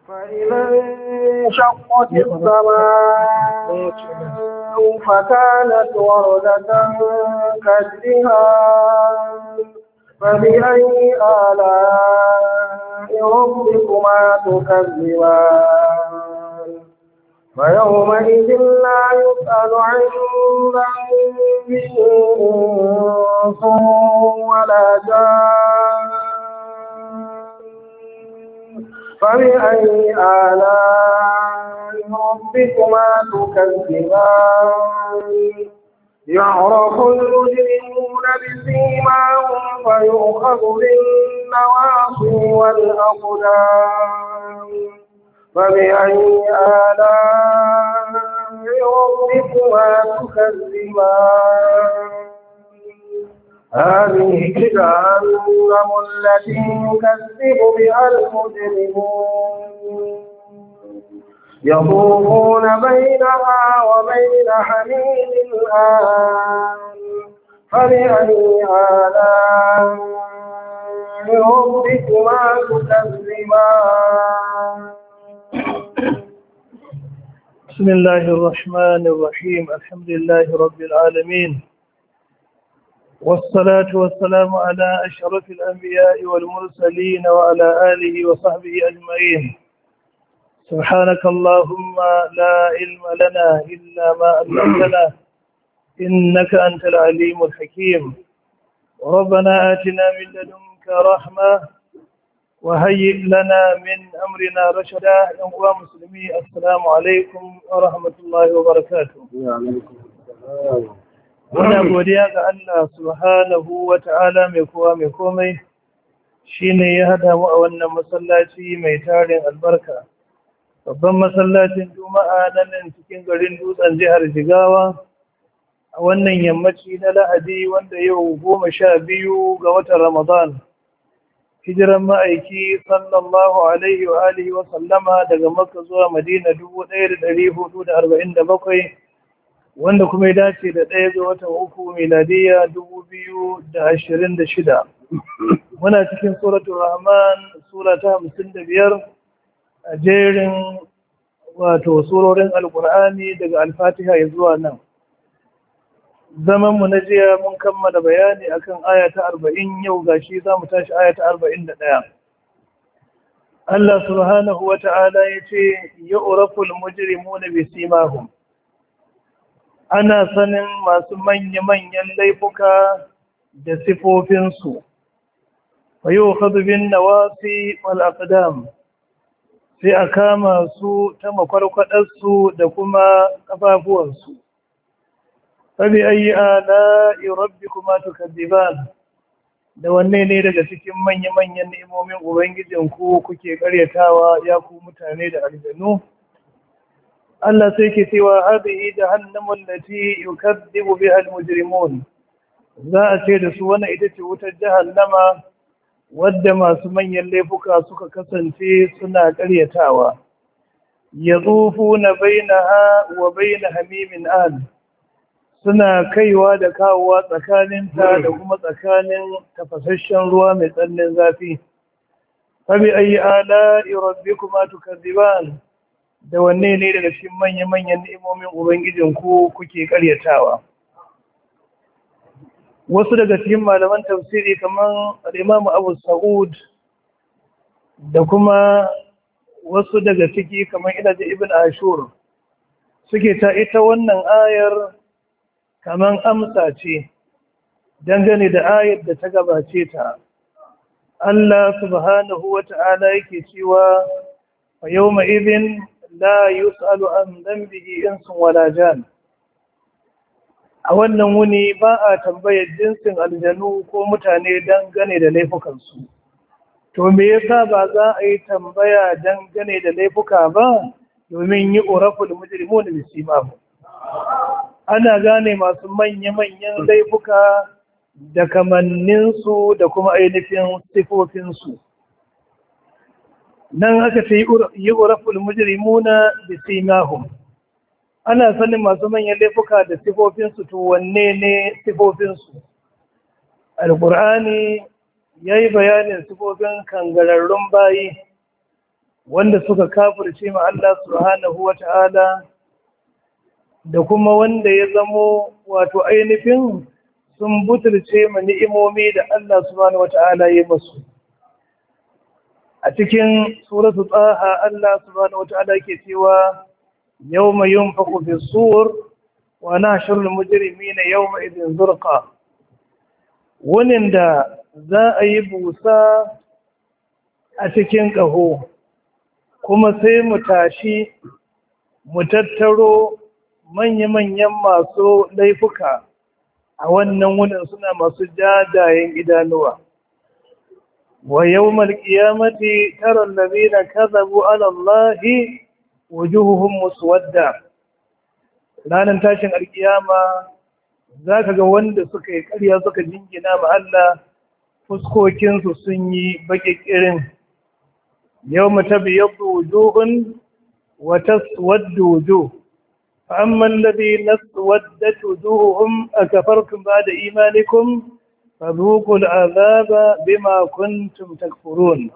فإذا انشقت السماء فكانت وردة كالدهان فبأي آلاء ربكما تكذبان فيومئذ لا يسأل عن ذنبه إنس ولا جان فبأي آلاء ربكما تكذبان يعرف المجرمون بسيماهم فيؤخذ بالنواصي والأقدام فبأي آلاء ربكما تكذبان هذه جهنم التي يكذب بها المجرمون يطوفون بينها وبين حميم آن فبأي آلاء ربكما تكذبان بسم الله الرحمن الرحيم الحمد لله رب العالمين والصلاة والسلام على أشرف الأنبياء والمرسلين وعلى آله وصحبه أجمعين سبحانك اللهم لا علم لنا إلا ما علمتنا إنك أنت العليم الحكيم ربنا آتنا من لدنك رحمة وهيئ لنا من أمرنا رشدا يا مسلمي السلام عليكم ورحمة الله وبركاته. Muna godiya ga Allah subhanahu wa ta'ala mai kowa mai komai shi ne ya hada mu a wannan masallaci mai tarin albarka. Babban masallacin Juma'a na nan cikin garin Dutsen jihar Jigawa a wannan yammaci na Lahadi wanda yau 12 ga watan Ramadan. Hijiran ma'aiki sallallahu alaihi wa alihi wa sallama daga Makka zuwa Madina 1447 wanda kuma ya dace da 1 ga watan 3 miladiya 2026. Muna cikin suratul Rahman sura ta 55 a jerin wato surorin Alƙur'ani daga Al-Fatiha zuwa nan. Zaman mu na jiya mun kammala bayani akan aya ta 40 yau gashi zamu tashi aya ta 41. Allah subhanahu wata'ala yace yu'raful mujrimuna bisimahum. Ana sanin masu manya-manyan laifuka da sifofinsu. Wa yu'khadhu bin nawasi wal aqdam. Sai a kama su ta makwarkwadarsu da kuma kafafuwansu. Fabi ayi ala'i rabbikuma tukadiban. Da wanne ne daga cikin manya-manyan ni'imomin ubangijinku kuke karyatawa ya ku mutane da aljanu? Allah sai ke cewa hadhihi jahannamu allati yukazzibu biha almujrimun. Za a ce da su wannan ita ce wutar jahannama wadda masu manyan laifuka suka kasance suna karyatawa. Yadufuna bainaha wa bain hamimin an. Suna kaiwa da kawowa tsakaninta da kuma tsakanin tafasasshen ruwa mai tsananin zafi. Fabi ayi ala'i rabbikuma tukazziban. Da wanne ne daga cikin manya-manyan ni'imomin ubangijinku kuke karyatawa? Wasu daga cikin malaman tafsiri kamar al-Imam Abu Sa'ud da kuma wasu daga ciki kamar Ibn Ashur suke ta ita wannan ayar kaman amsa ce dangane da ayar da ta gabace ta. Allah subhanahu wata'ala yake cewa fa yawma idhin la yus'alu an dhanbihi insun wala jan. A wannan wuni ba a tambayar jinsin aljanu ko mutane dangane da laifukansu. To me yasa ba za a yi tambaya dangane da laifuka ba domin yi uraful mujrimuna bisimahum. Ana gane masu manya-manyan laifuka da kamanninsu da kuma ainihin sifofinsu. Nan aka ce yi uraful mujrimuna bisimahum. Ana sanin masu manyan laifuka da sifofinsu, to wanne ne sifofinsu? Alƙur'ani ya yi bayanin sifofin kangararrun bayi wanda suka kafirce ma Allah subhanahu wata'ala da kuma wanda ya zamo wato ainihin sun butulce ma ni'imomi da Allah subhanahu wata'ala ya masu. A cikin suratu Taha Allah subhanahu wata'ala ke cewa yawma yunfakhu bis-sur wa nahshurul mujrimina yawma idhin zurqa, wunin da za a yi busa a cikin ƙaho kuma sai mu tashi mu tattaro manya-manyan masu laifuka a wannan wunin suna masu jajayen idanuwa. Wa yawmal qiyamati tara allazina kadhabu ala allahi wujuhuhum muswadda, ranar tashin alkiyama za ka ga wanda suka yi ƙarya suka jingina ma Allah fuskokinsu sun yi baƙiƙirin. Yau matabi yadda wujuhun wata wadda wujuh, fa'amman labi na wadda wujuhun a kafarkun ba da imanikun fazukul azaba bima kuntum takfurun.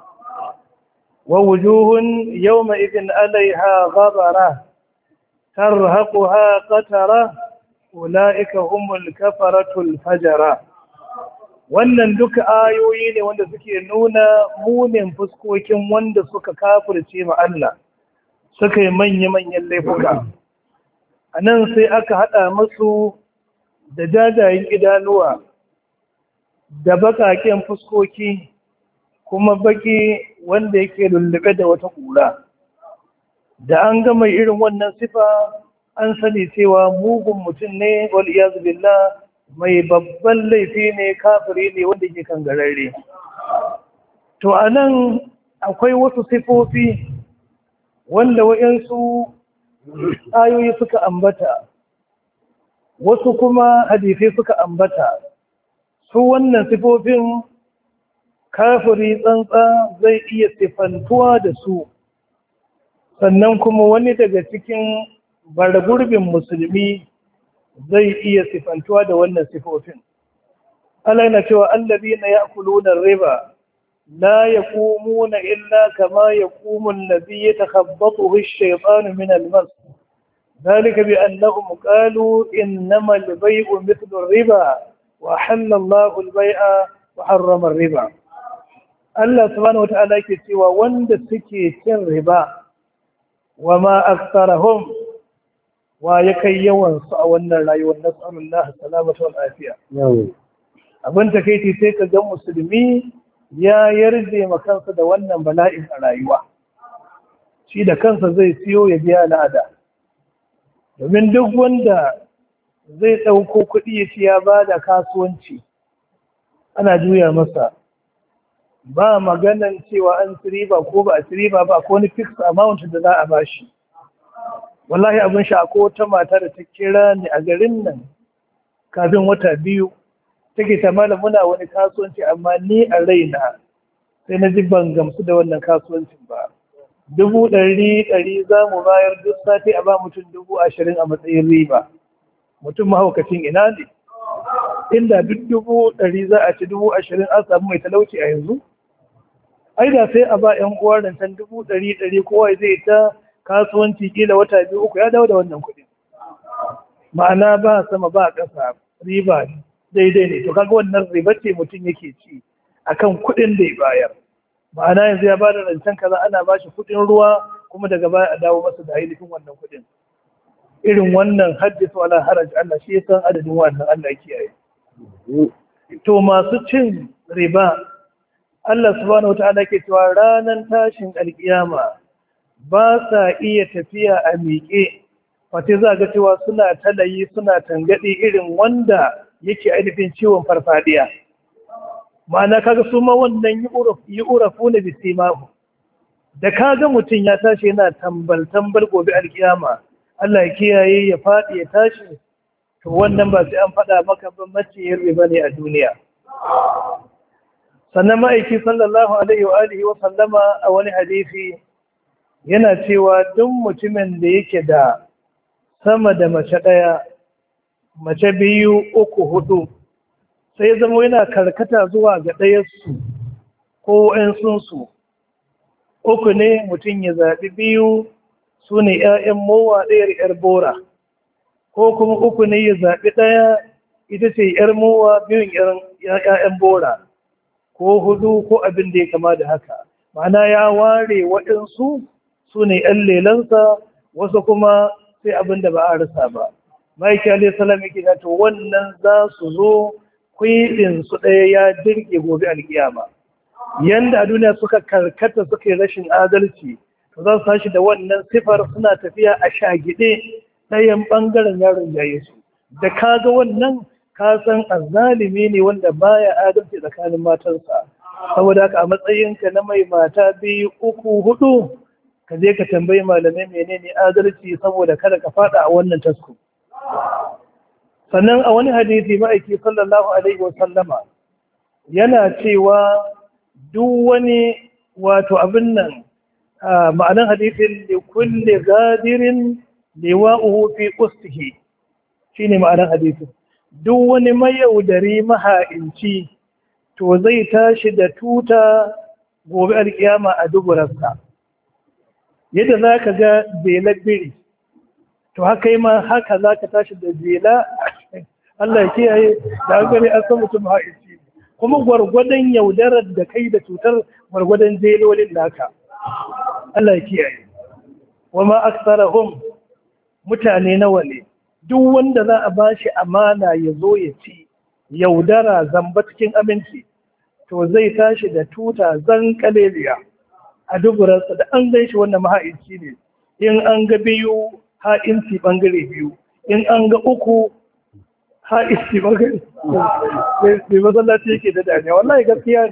Wa wujuhun yau ma'izin alaiha gabara, tarhaquha qatara, ula'ika humul kafaratul fajara. Wannan duka ayoyi ne wanda suke nuna munin fuskokin wanda suka kafirce ma Allah, suka yi manya-manyan laifuka. A nan sai aka haɗa masu da jajayen idanuwa da baƙaƙen fuskoki, kuma baƙi wanda yake lullube da wata ƙura. Da an gama irin wannan sifa an sani cewa mugun mutum ne, wal iyazu billah, mai babban laifi ne, kafiri ne wanda ke kangararre. To anan akwai wasu sifofi wanda wayansu ayoyi suka ambata, wasu kuma hadisi suka ambata. Su wannan sifofin kafiri tsantsa zai iya sifantuwa da su, sannan kuma wani daga cikin bara gurbin musulmi zai iya sifantuwa da wannan sifofin. Allah yana cewa allazina ya'kuluna riba la yaqumuna illa kama yaqumu allazi yatakhabbathu ash-shaytanu min al-mas. Dhalika bi annahum qalu innama al-bay'u mithlu ar-riba wa halalla Allahu al-bay'a wa harrama ar-riba. Allah subhanahu wa ta'ala yake cewa wanda suke cin riba wa ma aktsarahum, wa ya kai yawansu a wannan rayuwar, nas'alullah salamata wal afiya. Abin takeici sai ka ga musulmi ya yarje ma kansa da wannan bala'in a rayuwa, shi da kansa zai siyo ya biya la'ada. Domin duk wanda zai ɗauko kuɗi ya ce ya ba da kasuwanci ana juya masa, ba maganan cewa an ci riba ko ba a ci riba ba, ko wani fixed amount da za a bashi. Wallahi abin sha ko wata mata da ta kira ni a garin nan kafin wata biyu, take ta malam muna wani kasuwanci amma ni a raina sai na ji ban gamsu da wannan kasuwancin ba. 100,000 za mu bayar duk sati a ba mutum 20,000 a matsayin riba. Mutum mahaukacin ina ne? Inda duk 100,000 za a ci 20,000 an samu mai talauci a yanzu? Ai da sai a ba 'yan uwar rantan 100,000 kowa zai ta kasuwanci kila wata 2-3 ya dawo da wannan kuɗin. Ma'ana ba sama ba ƙasa, riba daidai ne. To kaga wannan riba ce mutum yake ci akan kuɗin da ya bayar. Ma'ana yanzu ya bada rancen kaza ana ba shi kuɗin ruwa, kuma daga baya a dawo masa da ainihin wannan kuɗin. Irin wannan haddisa wala haraj, Allah shi ya san adadin wannan, Allah kiyaye. To masu cin riba, Allah subhanahu wataala ke cewa ranar tashin alkiyama ba sa iya tafiya a miƙe, wata za ga cewa suna talayi suna tangaɗi irin wanda yake ainihin ciwon farfadiya. Ma'ana kaga su ma wannan yi urafu na bisimahu, da kaga mutum ya tashi yana tambal gobe alkiyama, Allah ya kiyaye ya faɗi ya tashi, to wannan ba sai an faɗa maka ba, maciyin riba ne a duniya. Sannan ma'aiki sallallahu alaihi wa alihi wa sallama a wani hadisi yana cewa duk mutumin da yake da sama da mace ɗaya, mace 2, 3, 4, sai zama yana karkata zuwa ga ɗayarsu ko ‘yansunsu, uku ne mutum ya zaɓi biyu su ne ‘ya'yan mowa ɗayar ‘yar bora, ko kuma uku ne ya zaɓi ɗaya ita ce ‘yar mowa biyun ‘ya'yan bora, ko hudu ko abin da ya kama da haka. Ma'ana ya ware waɗansu su ne ‘yan lelansa, wasu kuma sai abin da ba a rasa ba. Ma'aiki alaihi salam yake to wannan za su zo su ɗaya ya dirge gobe alkiyama. Yanda a duniya suka karkata suka yi rashin adalci, to za su tashi da wannan sifar suna tafiya a shagide ɗayan ɓangaren yaron jaye su. Da kaga wannan ka san azzalimi ne wanda baya adalci tsakanin matansa. Saboda haka a matsayinka na mai mata biyu, uku, hudu, ka je ka tambayi malamai menene adalci saboda kada ka fada a wannan tasku. Sannan a wani hadisi ma'aiki sallallahu alaihi wasallama yana cewa duk wani wato abin nan ma'anan hadisin da kulle gadirin liwa'uhu fi ustihi shine ma'anan hadisin. Duk wani mayaudari maha'inci to zai tashi da tuta gobe alkiyama a duburarsa. Yadda za ka ga belar biri, to haka ma haka za ka tashi da bela. Allah ya kiyaye da gani an san mutum ha'inci, kuma gwargwadon yaudarar da kai da cutar gwargwadon jelolin naka. Allah ya kiyaye. Wa ma aksarahum, mutane nawa ne duk wanda za a bashi amana ya zo ya ci yaudara zamba cikin aminci, to zai tashi da tuta zan kaleliya a duburarsa da an gaishe wannan maha'inci ne. In an ga biyu ha'inci bangare biyu, in an ga uku ha'inci bangare mai masallaci yake da daniya. Wallahi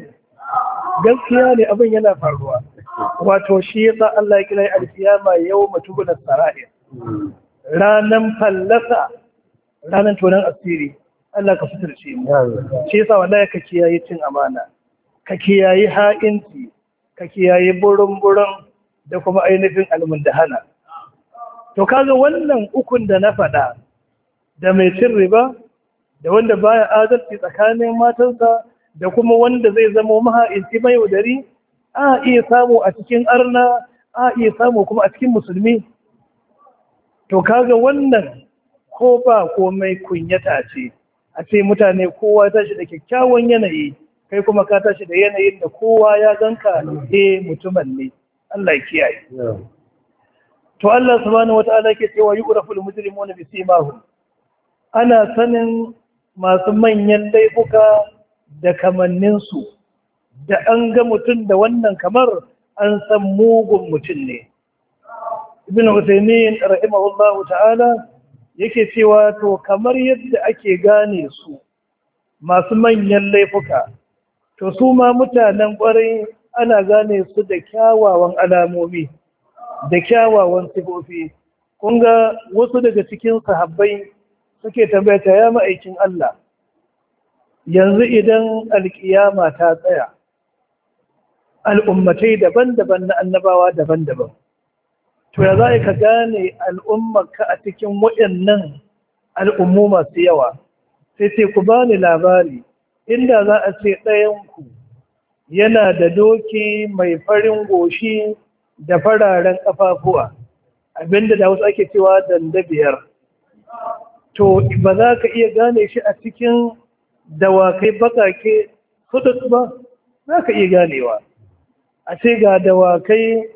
gaskiya ne abin yana faruwa. Wato shi yasa Allah ya kira alkiyama yau matubulan sara'ir, ranan fallasa, ranan tonan asiri. Allah ka fitarce mu. Shi yasa wallahi ka kiyaye cin amana, ka kiyaye ha'inci, ka kiyaye burin da kuma ainihin almundahana. To kaga wannan ukun da na faɗa, da mai cin riba, da wanda baya adalci tsakanin matansa, da kuma wanda zai zama maha'inci mai yaudari, a iya samu a cikin arna, a iya samu kuma a cikin musulmi. To kaga wannan ko ba komai kunyata ce, a ce mutane kowa tashi da kyakkyawan yanayi, kai kuma ka tashi da yanayin da kowa ya ganka mutumin ne. Allah ya kiyaye. To Allah subhanahu wata'ala ke cewa yu'raful mujrimuna bisimahum, ana sanin masu manyan laifuka da kamanninsu, da an ga mutum da wannan kamar an san mugun mutum ne. Ibn Uthaymeen rahimahullahu ta'ala yake cewa to kamar yadda ake gane su masu manyan laifuka, to su ma mutanen ƙwarai ana gane su da kyawawan alamomi da kyawawan sifofi. Kun ga wasu daga cikin sahabbai suke tambayata, ya ma'aikin Allah, yanzu idan alkiyama ta tsaya, al'ummatai daban-daban na annabawa daban-daban, to ya za ka gane al'ummarka a cikin waɗannan al'ummu masu yawa? Sai ce ku bani labari, inda za a ce ɗayanku yana da doki mai farin goshi da fararen ƙafafuwa, abinda da wasu ake cewa dandabiyar, to ba za ka iya gane shi a cikin dawakai bakake sudut ba? Za ka iya ganewa. A ce ga dawakai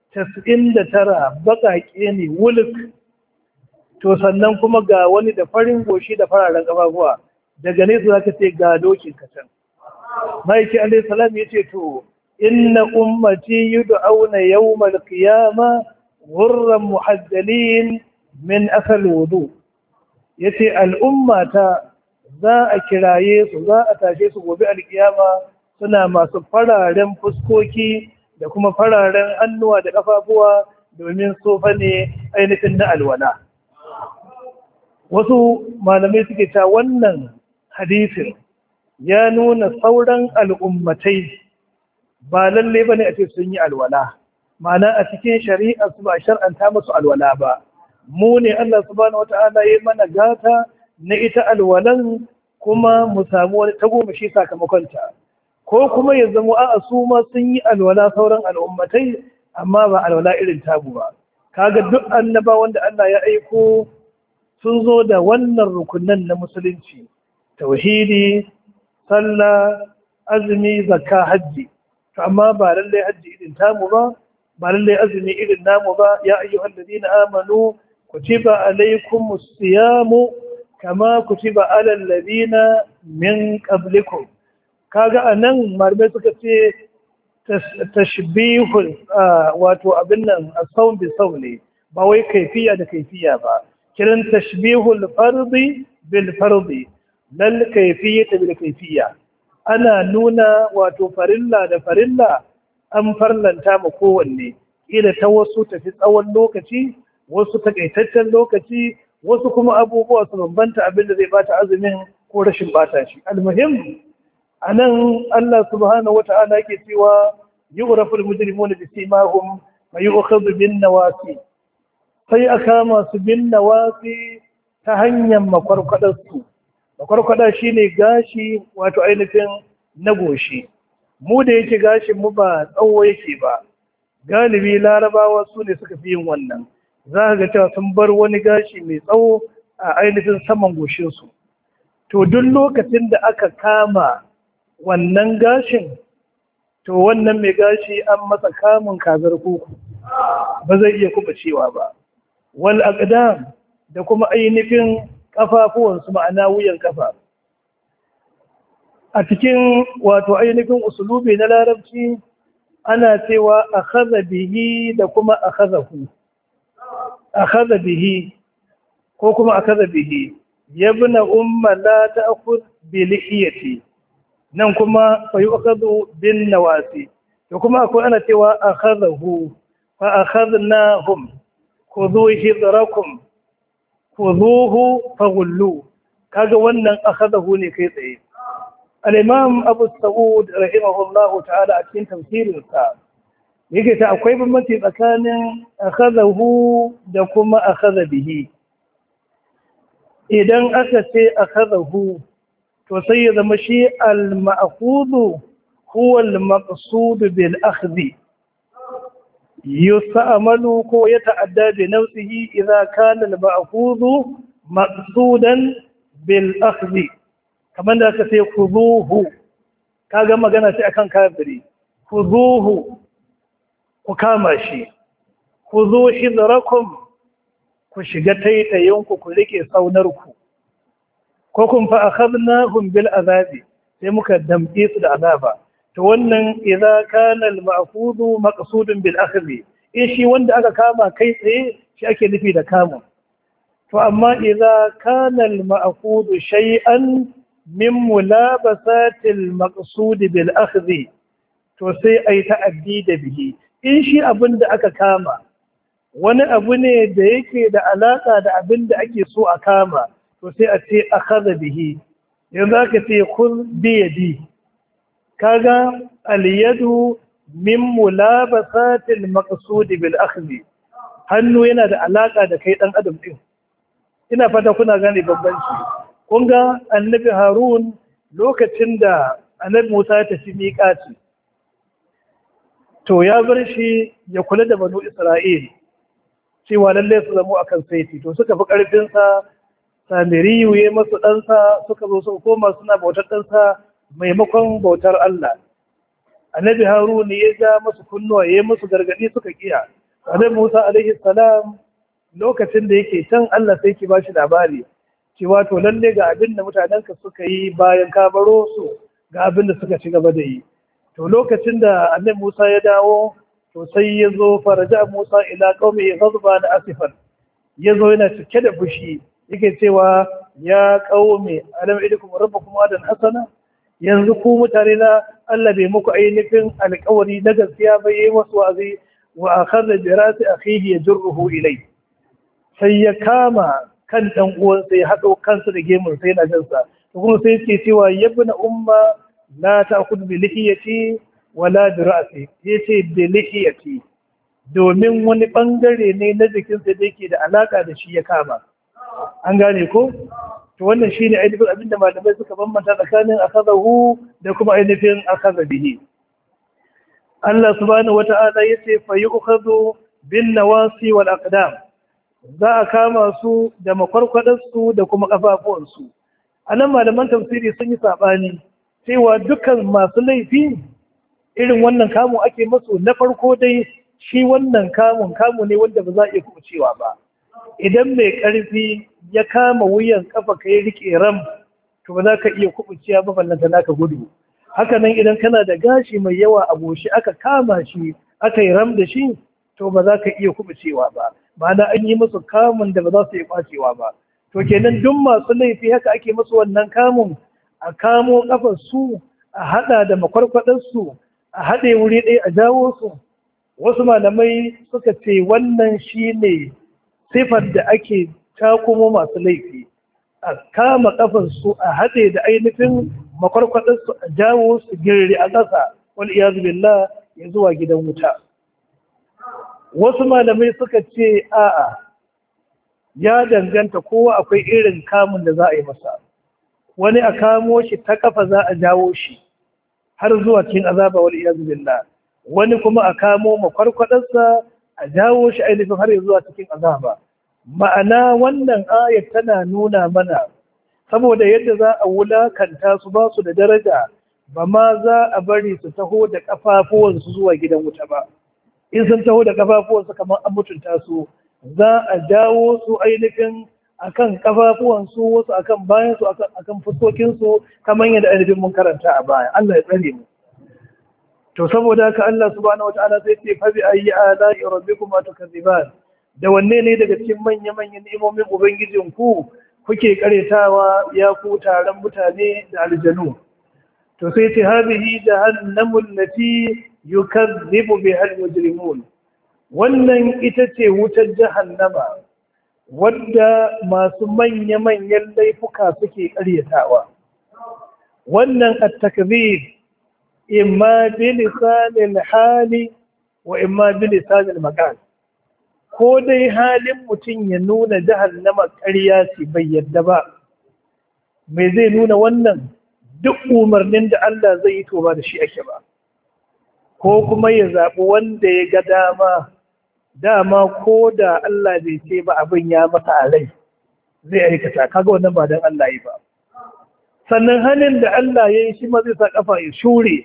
99 bakake ne wuluk, to sannan kuma ga wani da farin goshi da fararen ƙafafuwa, daga nesa za ka ce ga dokin kacan. Maiki alaihi salam ya ce to inna ummati yud'auna yawmal qiyama ghurran muhaddalin min athar wudu. Yace al'ummata za a kiraye su, za a tashe su gobe alkiyama suna masu fararen fuskoki da kuma fararen hannuwa da kafafuwa, domin sofa ne ainihin na alwala. Wasu malamai suke ta wannan hadisin ya nuna sauran al'ummatai ba lalle bane a ce sun yi alwala, ma'ana a cikin shari'a su ba shar'anta musu alwala ba. Mu ne Allah subhanahu wata'ala ya mana gata na ita alwalan, kuma mu samu wani tagomashi sakamakonta. ko kuma ya zama a'a su ma sun yi alwala sauran al'ummatai amma ba alwala irin tabu ba. Kaga duk annaba wanda Allah ya aiko sun zo da wannan rukunan na musulunci, tauhidi, sallah, azumi, zakka, hajji. To amma ba lallai hajji irin tamu ba, ba lallai azumi irin namu ba. Ya ayyuhal ladina amanu kutiba alaykumus siyamu kama kutiba alal ladina min qablikum. Kaga anan malamai suka ce tashbihul wato abin nan as-sawm bi sawli, ba wai kaifiya da kaifiya ba. Kiran tashbihul fardi bil fardi lal kayfiyata bil kayfiya. Ana nuna wato farilla da farilla an farlanta ma kowanne, ila ta wasu tafi tsawon lokaci, wasu takaitaccen lokaci, wasu kuma abubuwa su bambanta abin da zai bata azumin ko rashin bata shi. Almuhim anan Allah subhanahu wata'ala yake cewa yughrafu al-mujrimuna bi simahum wa yu'khadhu bin nawasi, sai a kama su bin nawasi ta hanyar makwarkwadarsu. Makwarkwada shine gashi wato ainihin na goshi. Mu da yake gashin mu ba tsawo yake ba, galibi larabawa su ne suka fi yin wannan. Za ka ga cewa sun bar wani gashi mai tsawo a ainihin saman goshinsu. To duk lokacin da aka kama wannan gashin, to wannan mai gashi an masa kamun kazar kuku, ba zai iya kuma cewa ba. Wal aqdam da kuma ainihin kafafuwansu, ma'ana wuyan kafa. A cikin wato ainihin usulubi na larabci ana cewa akhadha bihi da kuma akhadhahu. Akhadha bihi ko kuma akhadha bihi, yabna umma la ta'khudh bi lihiyati, nan kuma fa yu'khadhu bin nawasi. To kuma akwai ana cewa akhadhahu fa akhadnahum khudhu hidrakum khudhuhu faghullu. Kaga wannan akhadahu ne kai tsaye. Al-Imam Abu Sa'ud rahimahullahu ta'ala a cikin tafsirin sa yake ta akwai bambanci tsakanin akhadahu da kuma akhadha bihi. Idan aka ce akhadahu to sai ya zama shi al-ma'khudhu huwa al-maqsud bil akhdhi, yusta'malu ko ya ta'adda bi nafsihi idza kana al-ma'khudhu maqsudan bil akhdhi. Kamar da aka ce khuduhu, kaga magana sai akan kafiri. Khuduhu, ku kama shi. Khudhu hidrakum, ku shiga taitayinku ku rike saunarku. Ko kun fa akhadnahum bil azabi, sai muka damke su da azaba. To wannan idza kana al ma'khudhu maqsudun bil akhdhi, shi wanda aka kama kai tsaye shi ake nufi da kamun. To amma idza kana al ma'khudhu shay'an min mulabasatil maqsud bil akhdhi, to sai ai ta'addi da bihi. In shi abin da aka kama wani abu ne da yake da alaka da abin da ake so a kama, to sai a ce akhadha bihi. Yanzu aka ce kun bi yadi, kaga al-yadu min mulabasatil maqsud bil akhdhi, hannu yana da alaka da kai dan adam din. Ina fata kuna gane bambanci. Kun ga annabi Harun lokacin da annabi Musa ya tafi miƙati, to ya bar shi ya kula da banu Isra'il cewa lalle su zamo akan saiti. To suka fi ƙarfinsa, Samiriyu ya masu ɗansa, suka zo su koma suna bautar ɗansa maimakon bautar Allah. Annabi Harun ya ja masu kunnuwa, ya masu gargaɗi suka kiya. Annabi Musa alaihi salam lokacin da yake can, Allah sai ki bashi labari cewa to lalle ga abin da mutanenka suka yi bayan ka baro su, ga abin da suka ci gaba da yi. To lokacin da annabi Musa ya dawo, to sai ya zo faraja Musa ila qaumi ghadban asifan, ya zo yana cike da fushi, yake cewa ya qaumi alam idikum rabbukum adan hasana, yanzu ku mutane na Allah bai muku ainihin alƙawari na gaskiya ba, yayi wasu wazi. Wa akhadha bi ra'si akhihi yajruhu ilay, sai ya kama kan dan uwansa ya hado kansa da gemun sai na jinsa. To kuma sai yake cewa yabna umma la ta'khudh bi lihiyati wala bi ra'si, yace bi lihiyati domin wani bangare ne na jikinsa da yake da alaka da shi ya kama. An gane ko? to wannan shine ainihin abinda malamai suka bambanta tsakanin akhadahu da kuma ainihin akhadha bihi. Allah subhanahu wata'ala yace fa yu'khadhu bin nawasi wal aqdam, za a kama su da makwarkwadarsu da kuma kafafuwansu. Anan malaman tafsiri sun yi sabani cewa dukkan masu laifi irin wannan kamun ake masu. Na farko dai shi wannan kamu ne wanda ba za a iya kubucewa ba. Idan mai ƙarfi ya kama wuyan kafa ka yi rike ram, to ba za ka iya kubuciya ba, ballanta naka gudu. Haka nan idan kana da gashi mai yawa a goshi aka kama shi aka yi ram da shi, to ba za ka iya kubucewa ba, ma'ana an yi musu kamun da ba za su iya kwacewa ba. To kenan duk masu laifi haka ake musu wannan kamun, a kamo kafar su, a hada da makwarkwadar su, a haɗe wuri ɗaya a jawo su. Wasu malamai suka ce wannan shine sifar da ake takumo masu laifi, a kama kafar su, a haɗe da ainihin makwarkwadar su, a jawo su girri a ƙasa, wal iyazu billah, ya zuwa gidan wuta. Wasu malamai suka ce a'a, ya danganta, kowa akwai irin kamun da za a yi masa. Wani a kamo shi ta kafa za a jawo shi har zuwa cikin azaba, wal iyazu billah. Wani kuma a kamo makwarkwadarsa a jawo shi ainihin har zuwa cikin azaba. Ma'ana wannan ayat tana nuna mana saboda yadda za a wulakanta su, ba su da daraja, ba ma za a bari su taho da kafafuwansu zuwa gidan wuta ba. In sun taho da kafafuwansu kamar an mutunta su, za a jawo su ainihin akan kafafuwansu, wasu akan bayansu, akan fuskokinsu, kamar yadda ainihin mun karanta a baya. Allah ya tsare mu. To saboda haka Allah subhanahu wataala sai ce fa bi ayyi ala'i rabbikuma tukazziban, da wanne ne daga cikin manya-manyan ni'imomin ubangijin ku kuke karetawa ya ku taron mutane da aljanu? To sai ce hadhihi jahannamu allati yukazzibu biha al-mujrimun, wannan ita ce wutar jahannama wadda masu manya-manyan laifuka suke karyatawa. Wannan at-takzib imma bilisanil hali wa imma bilisanil maqal, ko dai halin mutum ya nuna jahannama ƙarya ce bai yadda ba. Me zai nuna wannan? Duk umarnin da Allah zai yi to ba da shi ake ba. Ko kuma ya zaɓi wanda ya ga dama ko da Allah bai ce ba abin ya masa a rai zai aikata, kaga wannan ba don Allah yi ba. Sannan hannun da Allah ya yi shi ma zai sa kafa ya shure,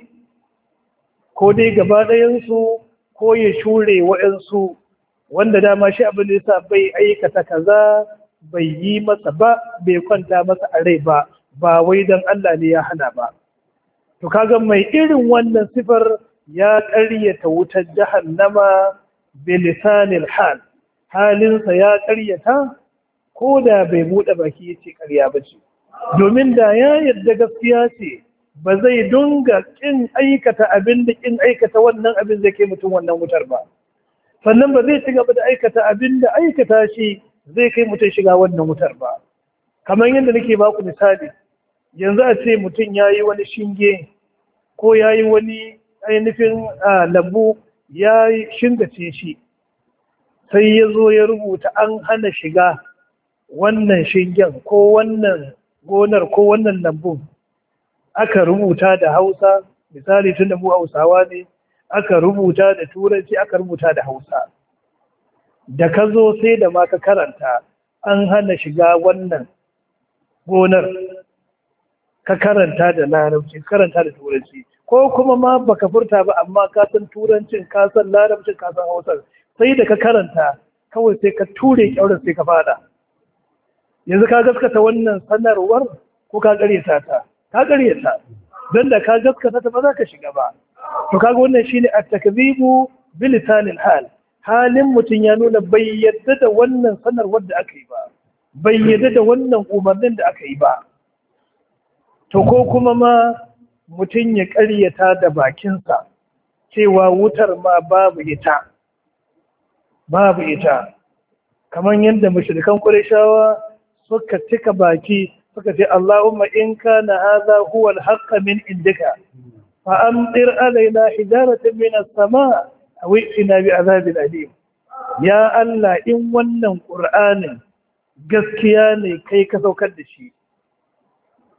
ko dai gaba ɗayansu ko ya shure waɗansu, wanda dama shi abin da ya sa bai aikata kaza bai yi masa ba, bai kwanta masa a rai ba, ba wai don Allah ne ya hana ba. To kaga mai irin wannan sifar ya ƙaryata wutar jahannama bilisanil hal, halinsa ya ƙaryata ko da bai buɗe baki ya ce ƙarya ba ce. Domin da ya yadda gaskiya ce, ba zai dunga ƙin aikata abin da ƙin aikata wannan abin zai kai mutum wannan wutar ba. Sannan ba zai ci gaba da aikata abin da aikata shi zai kai mutum shiga wannan wutar ba. Kamar yadda nake baku misali, yanzu a ce mutum ya yi wani shinge ko ya yi wani ainihin lambu ya shingace shi, sai ya zo ya rubuta an hana shiga wannan shingen ko wannan gonar ko wannan lambun. Aka rubuta da Hausa, misali tun da mu Hausawa ne, aka rubuta da Turanci, aka rubuta da Hausa. Da ka zo sai da ma ka karanta an hana shiga wannan gonar, ka karanta da Larabci, karanta da Turanci, ko kuma ma baka furta ba amma ka san Turancin, ka san Larabcin, ka san Hausar, sai da ka karanta kawai sai ka ture kyaurar sai ka fada. Yanzu ka gaskata wannan sanarwar ko ka ƙaryata ta? Ka ƙaryata, don da ka gaskata ta ba za ka shiga ba. To kaga wannan shine at-takzibu bilisanil hal, halin mutum ya nuna bai yadda da wannan sanarwar da aka yi ba, bai yadda da wannan umarnin da aka yi ba. To ko kuma ma mutum ya ƙaryata da bakinsa cewa wutar ma babu ita, kamar yadda mushrikan Qurayshawa suka cika baki suka ce Allahumma in kana hadha huwa al-haqq min indika fa amtir alaina hijaratan min as-samaa aw i'tina bi adhabin alim. Ya Allah, in wannan Qur'anin gaskiya ne kai ka saukar da shi,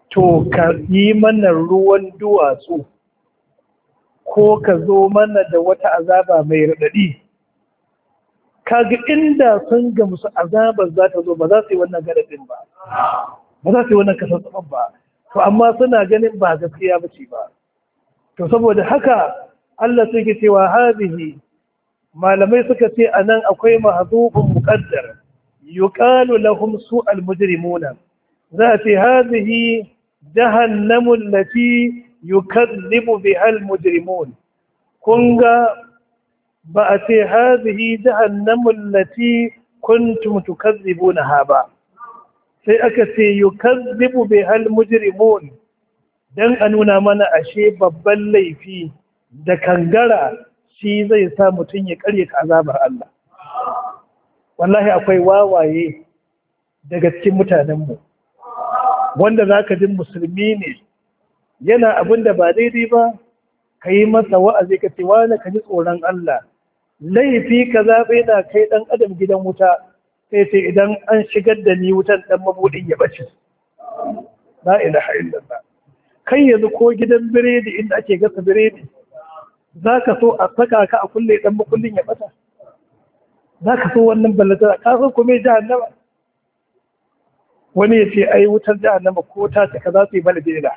to ka yi mana ruwan duwatsu ko ka zo mana da wata azaba mai raɗaɗi. Kaga inda sun ga musu azabar za ta zo ba za su yi wannan garabin ba za su yi wannan kasassaban ba, to amma suna ganin ba gaskiya ba ce ba. To saboda haka Allah suke cewa hazihi, malamai suka ce anan akwai mahdhufun muqaddar yuqalu lahum su'al mujrimuna, za a ce hazihi jahannamu allati yukazzibu biha al mujrimun. kun ga ba a ce hazihi jahannamu allati kuntum tukazzibunaha ba, sai aka ce yukazzibu bihal mujrimun dan a nuna mana ashe babban laifi da kangara shi zai sa mutum ya karya azabar Allah. Wallahi akwai wawaye daga cikin mutanenmu wanda zaka ji musulmi ne yana abin da ba daidai ba, ka yi masa wa'azi ka ce wani ka ji tsoron Allah, laifi ka zaɓe na kai ɗan adam gidan wuta, sai ce idan an shigar da ni wutan ɗan mabuɗin ya ɓace. La ilaha illallah. Kai yanzu ko gidan biredi inda ake gasa biredi za ka so a saka ka a kulle ɗan makullin ya ɓata? Za ka so wannan ballata ka san kuma jahannama? Wani ya ce ai wutar jahannama ko ta cika za su yi balbela.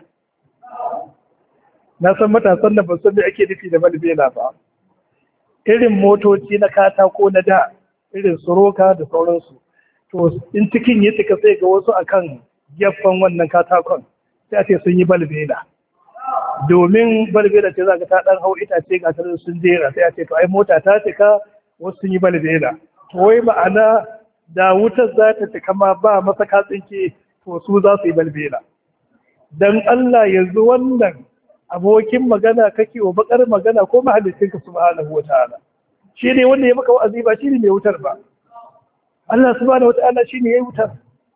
Na san matasan da ban san me ake nufi da balbela ba. Irin motoci na katako na da, irin suroka da sauransu, to in cikin ya cika sai ga wasu akan gefen wannan katakon sai a ce sun yi balbela, domin balbela ce za ka ta dan hau itace ga tare sun jera, sai a ce to ai mota ta cika wasu sun yi balbela. To wai ma'ana da wutar za ta cika ma ba masa katsinke, to su za su yi balbela. Dan Allah yanzu wannan abokin magana kake wa bakar magana ko mahallicinka subhanahu wata'ala? Shi ne wanda ya maka wa'azi ba shi ne mai wutar ba. Allah subhanahu wata'ala shi ne ya yi wutar.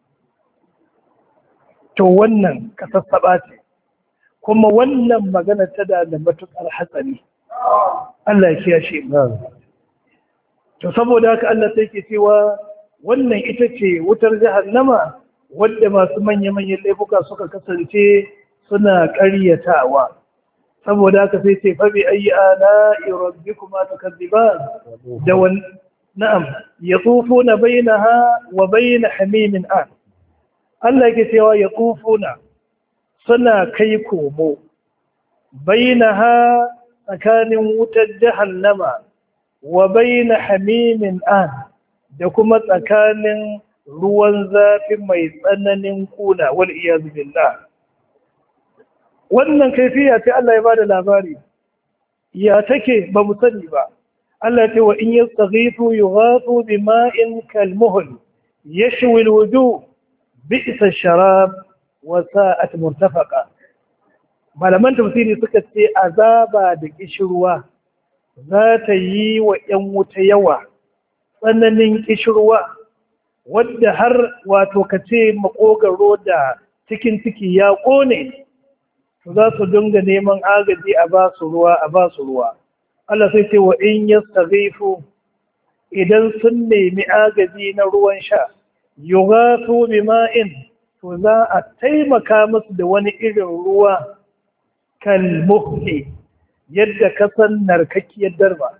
To wannan kasassaba ce, kuma wannan magana ta da matuƙar hatsari. Allah ya kiyashe mu. To saboda haka Allah sai ke cewa wannan ita ce wutar jahannama wadda masu manya-manyan laifuka suka kasance suna ƙaryatawa. Saboda haka sai ce fa bi ayi ala'i rabbikuma tukazziban da na'am yatufuna bainaha wa bain hamimin an. Allah yake cewa yatufuna suna kai komo bainaha tsakanin wutar jahannama wa bain hamimin an, da kuma tsakanin ruwan zafi mai tsananin kuna, wal iyaz billah. Wannan kaifiya ce Allah ya bada labari, ya take ba mu sani ba. Allah ce wa in yastaghithu yughathu bima'in kalmuhl yashwi alwujuh bi'sa ash-sharab wa sa'at murtafaqa. Malaman tafsiri suka ce azaba da kishirwa za ta yi wa 'yan wuta yawa, tsananin kishirwa wadda har wato kace makogaro da cikin ciki ya kone, za su dinga neman agaji a ba su ruwa, a ba su ruwa. Allah sai ce wa in yastaghifu, idan sun nemi agaji na ruwan sha, yughathu bima'in, to za a taimaka musu da wani irin ruwa kal muhli, yadda ka san narkakkiyar darba,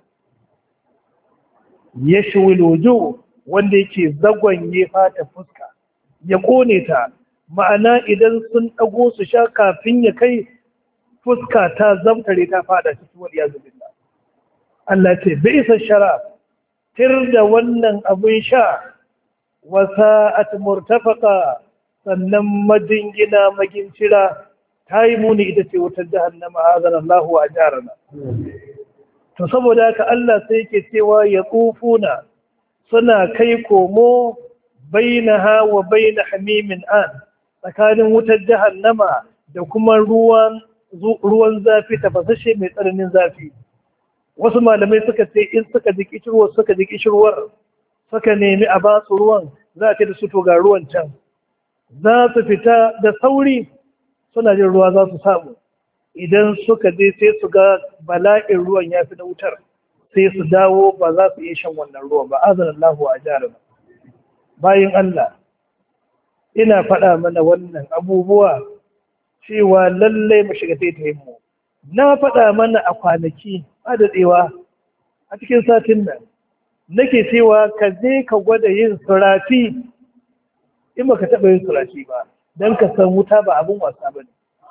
yashwil wujuh, wanda yake zagwanye fata fuska ya kone ta. Ma'ana idan sun ɗago su sha kafin ya kai fuska ta zamtare ta fada cikin wani ya zubin da. Allah ce bai isa shara, tir da wannan abin sha, wasa at murtafaka, sannan majingina magincira ta yi muni, ita ce wutar jahannama, azan Allah wa jarana. To saboda haka Allah sai yake cewa ya tsufuna, suna kai komo bainaha wa bain hamimin an, tsakanin wutar jahannama da kuma ruwan zafi tafasashe mai tsananin zafi. Wasu malamai suka ce in suka ji kishirwar suka nemi a ba su ruwan, za a ce da su to ga ruwan can, za su fita da sauri suna jin ruwa za su samu. Idan suka je sai su ga bala'in ruwan ya fi na wutar, sai su dawo ba za su iya shan wannan ruwan ba. Azanallahu a jarana. Bayan Allah, ina faɗa mana wannan abubuwa cewa lallai mu shiga taitayin mu. Na faɗa mana a kwanaki a daɗewa a cikin satin nan nake cewa ka je ka gwada yin surafi in baka taɓa yin surafi ba, don ka san wuta ba abin wasa ba ne.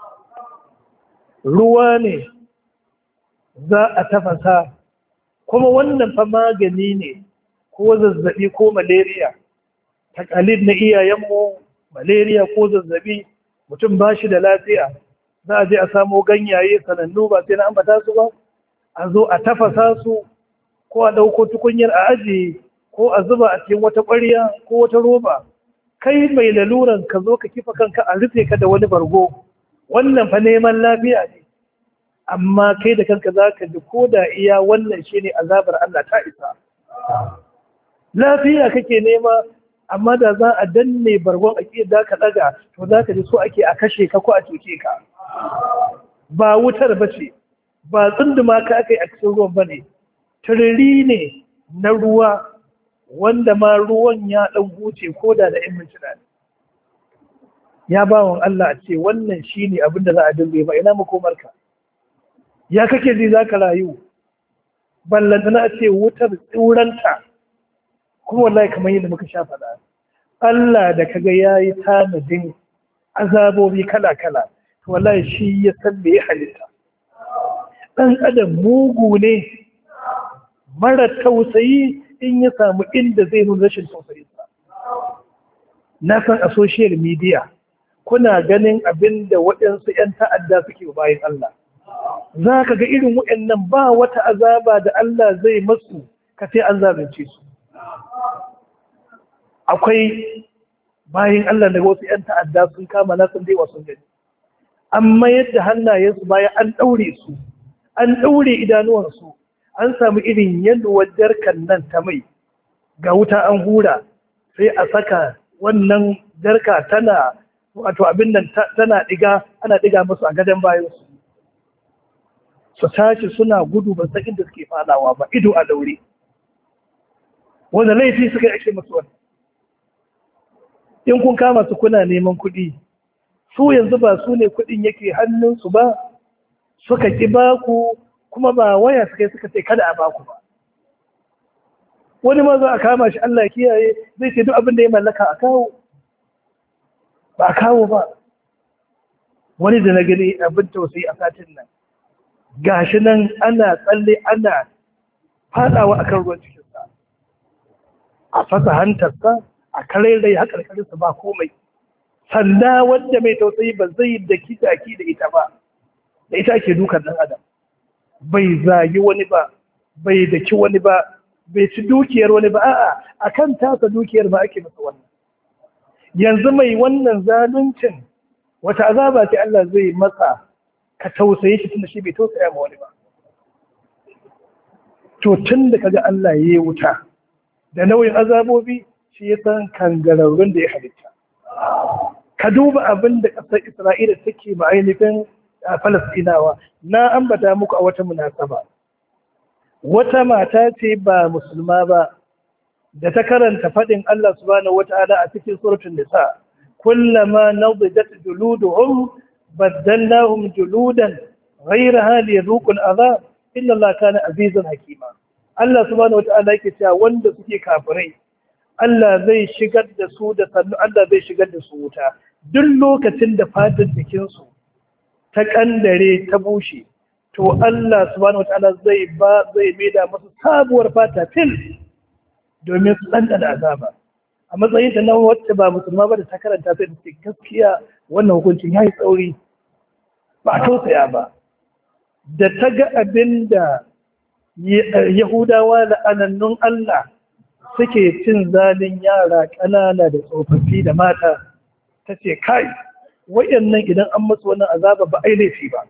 Ruwa ne za a tafasa, kuma wannan fa magani ne ko zazzabi ko malaria. Takalid na iyayenmu, malaria ko zazzabi, mutum ba shi da lafiya, za a je a samo ganyaye sanannu ba sai na ambata su ba, a zo a tafasa su, ko a ɗauko tukunyar a ajiye, ko a zuba a cikin wata ƙwarya ko wata roba. Kai mai laluran ka zo ka kifa kanka a rufe ka da wani bargo, wannan fa neman lafiya ne. Amma kai da kanka za ka ji ko da iya wannan shi ne azabar Allah ta isa. Lafiya kake nema, amma da za a danne bargon a da ka ɗaga, to za ka ji so ake a kashe ka ko a cuce ka. Ba wutar ba ce, ba tsunduma ka aka yi a cikin ruwan ba ne, turiri ne na ruwa wanda ma ruwan ya ɗan huce ko da 'yan mintuna ne. Ya bawan Allah a ce wannan shi ne abin da za a dinga ba, ina makomarka. Ya kake ji za ka rayu, ballantana a ce wutar tsuranta, kuma wallahi kamar yadda muka sha faɗa. Allah da kaga ya yi tanadin azabobi kala-kala, to wallahi shi ya san me ya halitta. Ɗan adam mugu ne, mara tausayi in ya samu inda zai nuna rashin tausayinsa. Na san a social media kuna ganin abin da waɗansu 'yan ta'adda suke bayan Allah. Za ka ga irin waɗannan ba wata azaba da Allah zai masu ka sai an zalunce su. Akwai bayan Allah daga wasu 'yan ta'adda sun kama na sun daiwa sun gani. Amma yadda hannayensu bayan an ɗaure su, an ɗaure idanuwansu, an samu irin yalwar jarkan nan ta mai ga wuta an hura, sai a saka wannan jarka tana wato abin nan tana ɗiga, ana ɗiga musu a gadon bayansu. Su tashi suna gudu ba san inda suke fadawa ba, ido a daure. Wanda laifi suka yi ake musu wannan. In kun kama su kuna neman kuɗi, su yanzu ba su ne kuɗin yake hannunsu ba, suka ƙi baku, kuma ba waya suka yi suka ce kada a baku ba. Wani ma za a kama shi Allah kiyaye zai ce duk abin da ya mallaka a kawo, ba a kawo ba. Wani da na gani abin tausayi a satin nan, gashi nan ana tsalle ana fadawa akan ruwan cikinsa, a fasa hantarsa, a karairai haƙarƙarinsa ba komai. Sanda wanda mai tausayi ba zai da kitaki da ita ba, da ita ake dukan ɗan adam. Bai zagi wani ba, bai daki wani ba, bai ci dukiyar wani ba, a'a akan tasa dukiyar ba ake masa wannan. Yanzu mai wannan zaluncin wata azaba ce Allah zai masa ka tausaye shi tunda shi bai tausaya ma wani ba. To tun da kaga Allah ya yi wuta da nauyin azabobi, shi ya san kangararrun da ya halitta. Ka duba abin da ƙasar Isra'ila take ma ainihin Falasɗinawa. Na ambata muku a wata munasaba. Wata mata ce ba musulma ba da ta karanta faɗin Allah subhanahu wata'ala a cikin suratul Nisa, kullama nawdat juluduhum baddalnahum juludan ghayraha liyadhuqul adhab inna Allah kana azizan hakima. Allah subhanahu wata'ala yake cewa wanda suke kafirai Allah zai shigar da su da sannu Allah zai shigar da su wuta duk lokacin da fatan jikinsu ta kandare ta bushe, to Allah subhanahu wataala zai maida masu sabuwar fata fil domin su ɗanɗana azaba. A matsayin ta na wacce ba musulma ba da ta karanta sai da gaskiya wannan hukuncin ya yi tsauri, ba a tausaya ba. Da ta ga abin da Yahudawa da anannun Allah suke cin zalin yara ƙanana da tsofaffi da mata, ta ce kai wayannan idan an masu wannan azaba ba ai laifi ba.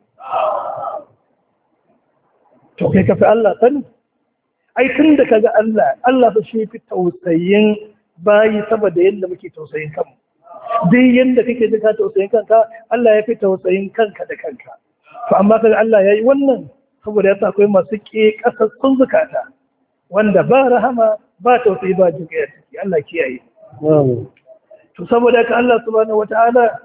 To kai kafi Allah sani, ai tun da kaga Allah ba shi fi tausayin bayi saboda yadda muke tausayin kanmu. Dai yadda kake ji ka tausayin kanka, Allah ya fi tausayin kanka da kanka. To amma kaga Allah ya yi wannan saboda yasa akwai masu ƙasassun zukata wanda ba rahama ba tausayi ba jin kai ciki. Allah kiyaye. To saboda haka Allah subhanahu wata'ala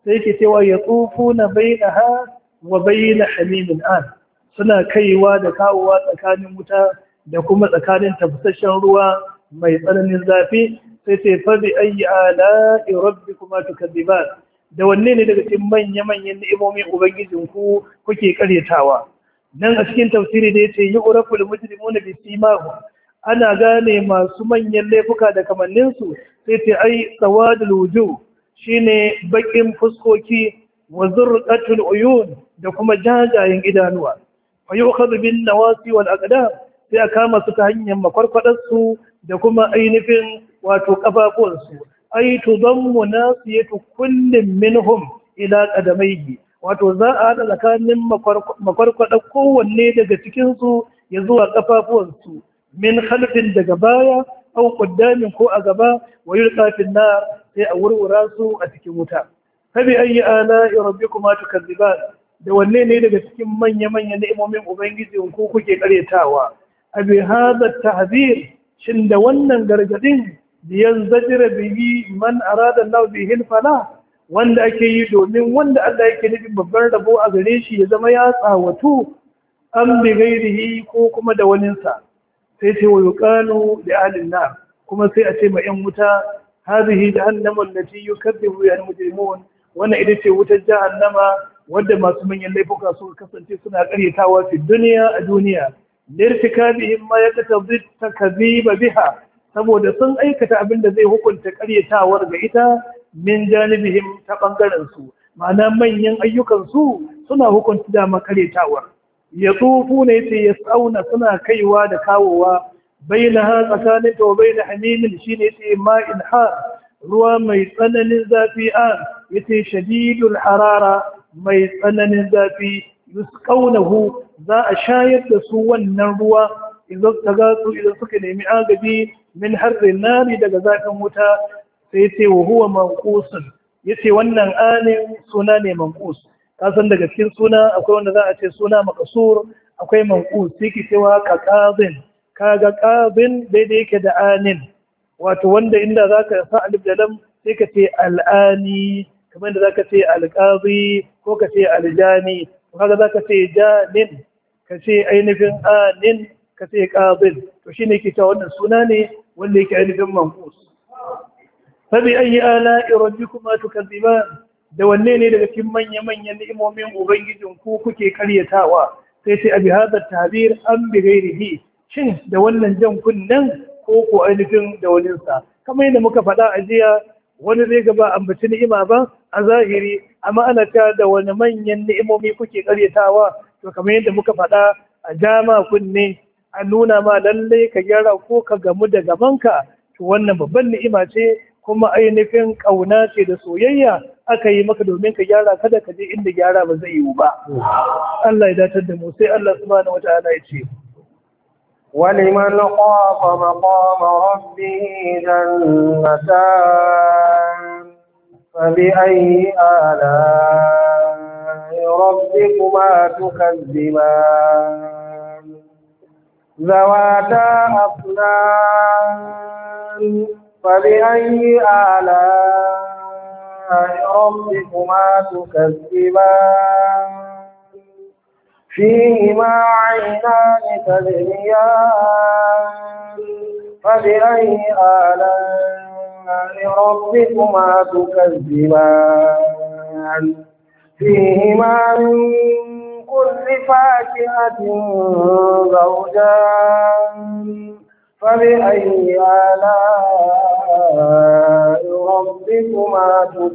sai ke cewa ya tsufu na bainaha wa baina hamimin an, suna kaiwa da kawowa tsakanin wuta da kuma tsakanin tafasasshen ruwa mai tsananin zafi. sai ce fa bi ayyi ala'i rabbikuma tukazziban, da wanne ne daga cikin manya-manyan ni'imomin ubangijinku kuke karyatawa? nan a cikin tafsiri da yace yu'raful mujrimuna bi simahum, ana gane masu manyan laifuka da kamanninsu. sai ce ai sawadul wujuh, shine bakin fuskoki, wa zurqatul uyun, da kuma jajayen idanuwa. fa yu'khadhu bin nawasi wal aqdam, sai a kama su ta hanyar makwarkwadarsu da kuma ainihin wato kafafuwansu. ai tudammu nasiyatu kullin minhum ila qadamayhi, wato za a haɗa tsakanin makwarkwadar kowanne daga cikinsu ya zuwa kafafuwansu, min khalfin daga baya, au quddamin ko a gaba, wa yulqa fil nar, sai a wurwura su a cikin wuta. fa bi ayyi ala'i rabbikuma tukazziban, da wanne ne daga cikin manya-manyan ni'imomin ubangijin ku kuke karyatawa? abi hadha tahzir, shin da wannan gargadin biyan zajira bihi man arada Allah bihi fala, wanda ake yi domin wanda Allah yake nufin babban rabo a gare shi ya zama ya tsawatu, an bi gairihi ko kuma da waninsa. sai ce wa yuqalu li ahlin nar, kuma sai a ce ma yan wuta hadhihi jahannamu allati yukazzibu biha al-mujrimun, wannan ita ce wutar jahannama wadda masu manyan laifuka suka kasance suna karyatawa fi duniya a duniya, lirtikabihim ma yaqtadi takziba biha, saboda sun aikata abin da zai hukunta karyatawar ga ita, min janibihim ta bangaren su, ma'ana manyan ayyukan su suna hukunta dama karyatawar. ya tsufu ne ce ya tsauna, suna kaiwa da kawowa, bainaha tsakanin ta wa baina hamimin, shine ce ma'in ha, ruwa mai tsananin zafi, an yace shadidul harara, mai tsananin zafi, yusqawnahu, za a shayar da su wannan ruwa idan suka nemi agaji, min harrin nari, daga zafin wuta. sai ce wa huwa manqusun, yace wannan anin suna ne manqus. kasan daga cikin suna akwai wanda za a ce suna makasur, akwai manqus. yake cewa ka qadin, kaga qadin daidai yake da anin, wato wanda inda zaka sa alif da lam sai ka ce al'ani, kamar da zaka ce alqazi ko ka ce aljani, kaga zaka ce janin, ka ce ainihin anin, ka ce qadin. to shine yake cewa wannan suna ne wanda yake ainihin manqus. fa bi ayyi ala'i rabbikuma tukazziban, da wanne ne daga cikin manya-manyan ni'imomin ubangijin ku kuke karyatawa? sai ce abi hadha ta'bir an bi ghairihi, shin da wannan jan kunnen ko ko ainihin da wani sa? kamar yadda muka faɗa a jiya, wani zai gaba ambaci ni'ima ba a zahiri, amma ana ta da wani manyan ni'imomi kuke karyatawa. to kamar yadda muka faɗa, a jama kunne, a nuna ma lallai ka gyara ko ka gamu da gabanka, to wannan babban ni'ima ce, kuma ainihin ƙauna ce da soyayya aka yi maka domin ka gyara, kada ka je inda gyara ba zai yiwu ba. Allah ya datar da mu. sai Allah subhanahu wata'ala ya ce ولمن خاف مقام ربه جنتان فبأي آلاء ربكما تكذبان ذواتا أفنان فبأي آلاء ربكما تكذبان فيهما عينان تجريان فبأي آلاء ربكما تكذبان فيهما من كل فاكهة زوجان فبأي آلاء ربكما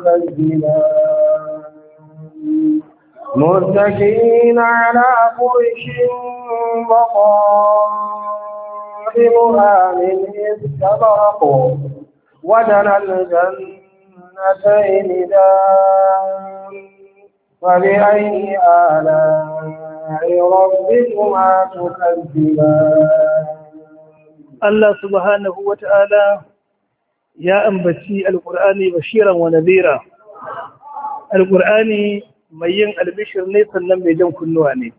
تكذبان متكئين على فرش بطائنها من استبرق وجنى الجنتين دان فبأي آلاء ربكما تكذبان. Allah subhanahu wa ta'ala ya ambaci alƙur'ani bashiran wa nadira. Alƙur'ani mai yin albishir ne sannan mai jan kunnuwa ne.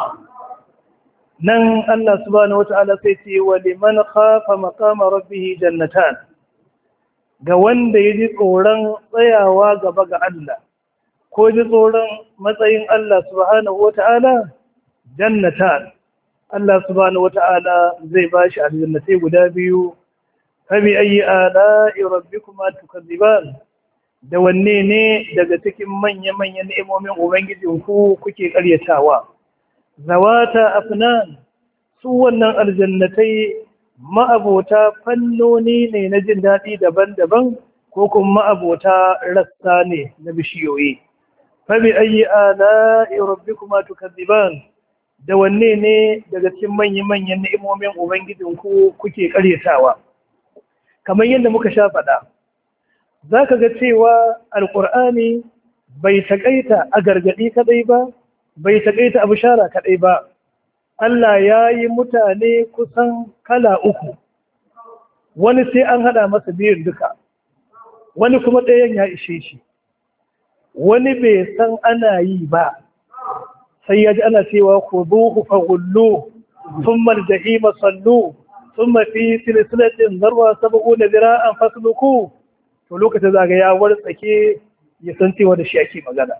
Nan Allah subhanahu wa ta'ala sai ce wa liman khafa maqama rabbih jannatan, ga wanda ya ji tsoron tsayawa gaba ga Allah, ko ji tsoron matsayin Allah subhanahu wata'ala jannatan, Allah subhanahu wata'ala zai bashi aljannatai guda biyu. Fabi ayi ala'i rabbikuma tukadziban, da wanne ne daga cikin manya-manyan ni'imomin ubangijinku kuke karyatawa? Zawata afnan, su wannan aljannatai ma'abota fannoni ne na jin daɗi daban-daban ko kuma ma'abota rassa ne na bishiyoyi. Fabi ayi ala'i rabbikuma tukadziban, da wanne ne daga cikin manya-manyan ni'imomin ubangijinku kuke karyatawa? Kamar yadda muka sha faɗa, za ka ga cewa alƙur'ani bai taƙaita a gargaɗi kaɗai ba, bai taƙaita a bishara kaɗai ba. Allah ya yi mutane kusan kala uku, wani sai an haɗa masa biyun duka, wani kuma ɗayan ya ishe shi, wani bai san ana yi ba, sai ya ji ana cewa ku zuhu fa gullu, sun marjahi masallu, sun mafi silisilatin zarwa saba'u na zira'an fasluku, to lokacin zaga ya wartsake ya san cewa da shi ake magana.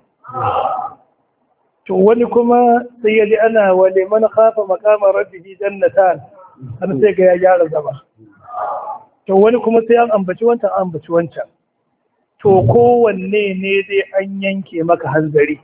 To wani kuma sai ya ji ana wa liman khafa maqama rabbihi jannatan, har sai ga ya gyara zama. To wani kuma sai an ambaci wancan. To kowanne ne dai an yanke maka hanzari.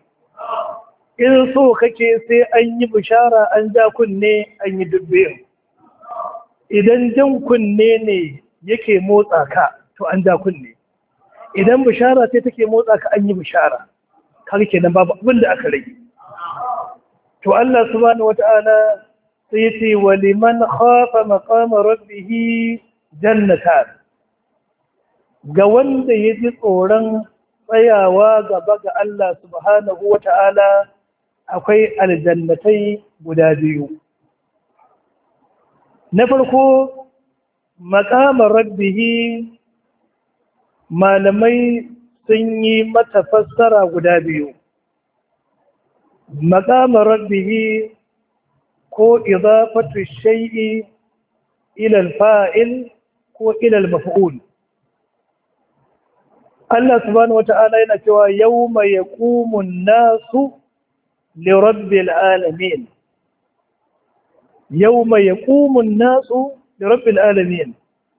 In so kake sai an yi bishara an ja kunne an yi dubbe. Idan jan kunne ne yake motsa ka, to an ja kunne. Idan bishara sai take motsa ka, an yi bishara. Kar kenan babu abin da aka rage. To Allah subhanahu wata'ala sai ce wa liman khafa maqama rabbih jannatan, ga wanda ya ji tsoron tsayawa gaba ga Allah subhanahu wata'ala akwai aljannatai guda biyu. Na farko, maqama rabbih, malamai sun yi mata fassara guda biyu. Maqama rabbih ko idafatu shay'i ila al-fa'il ko ila al-maf'ul. Allah subhanahu wata'ala yana cewa yawma yaqumu an-nasu li rabbil alamin. Yawma yaqumu an-nasu li rabbil alamin.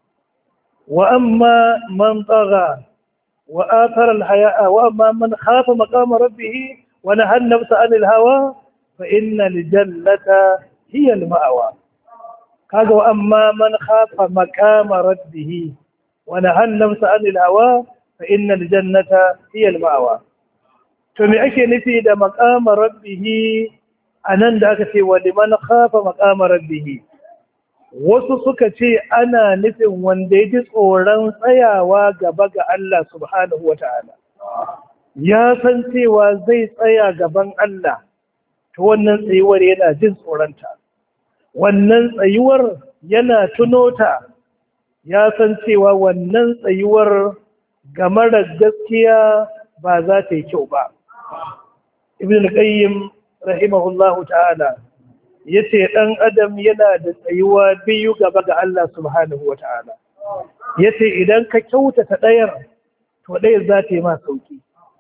Wa amma man tagha wa athara al-haya'a wa amma man khafa maqama rabbih ونهى النفس عن الهوى فإن الجنة هي المأوى. قال وأما من خاف مقام ربه ونهى النفس عن الهوى فإن الجنة هي المأوى. تمي أكي نفيد مقام ربه أنند أكتي ولمن خاف مقام ربه. wasu suka ce ana nufin wanda ya ji tsoron tsayawa gaba ga Allah subhanahu wa ta'ala, ya san cewa zai tsaya gaban Allah, ta wannan tsayuwar yana jin tsoronta, wannan tsayuwar yana tunota, ya san cewa wannan tsayuwar ga marar gaskiya ba za ta yi kyau ba. Ibn al-Qayyim rahimahullahu ta'ala yace dan adam yana da tsayuwa biyu gaba ga Allah subhanahu wa ta'ala. Yace idan ka kyautata ɗayar, to ɗayar za ta yi ma sauki.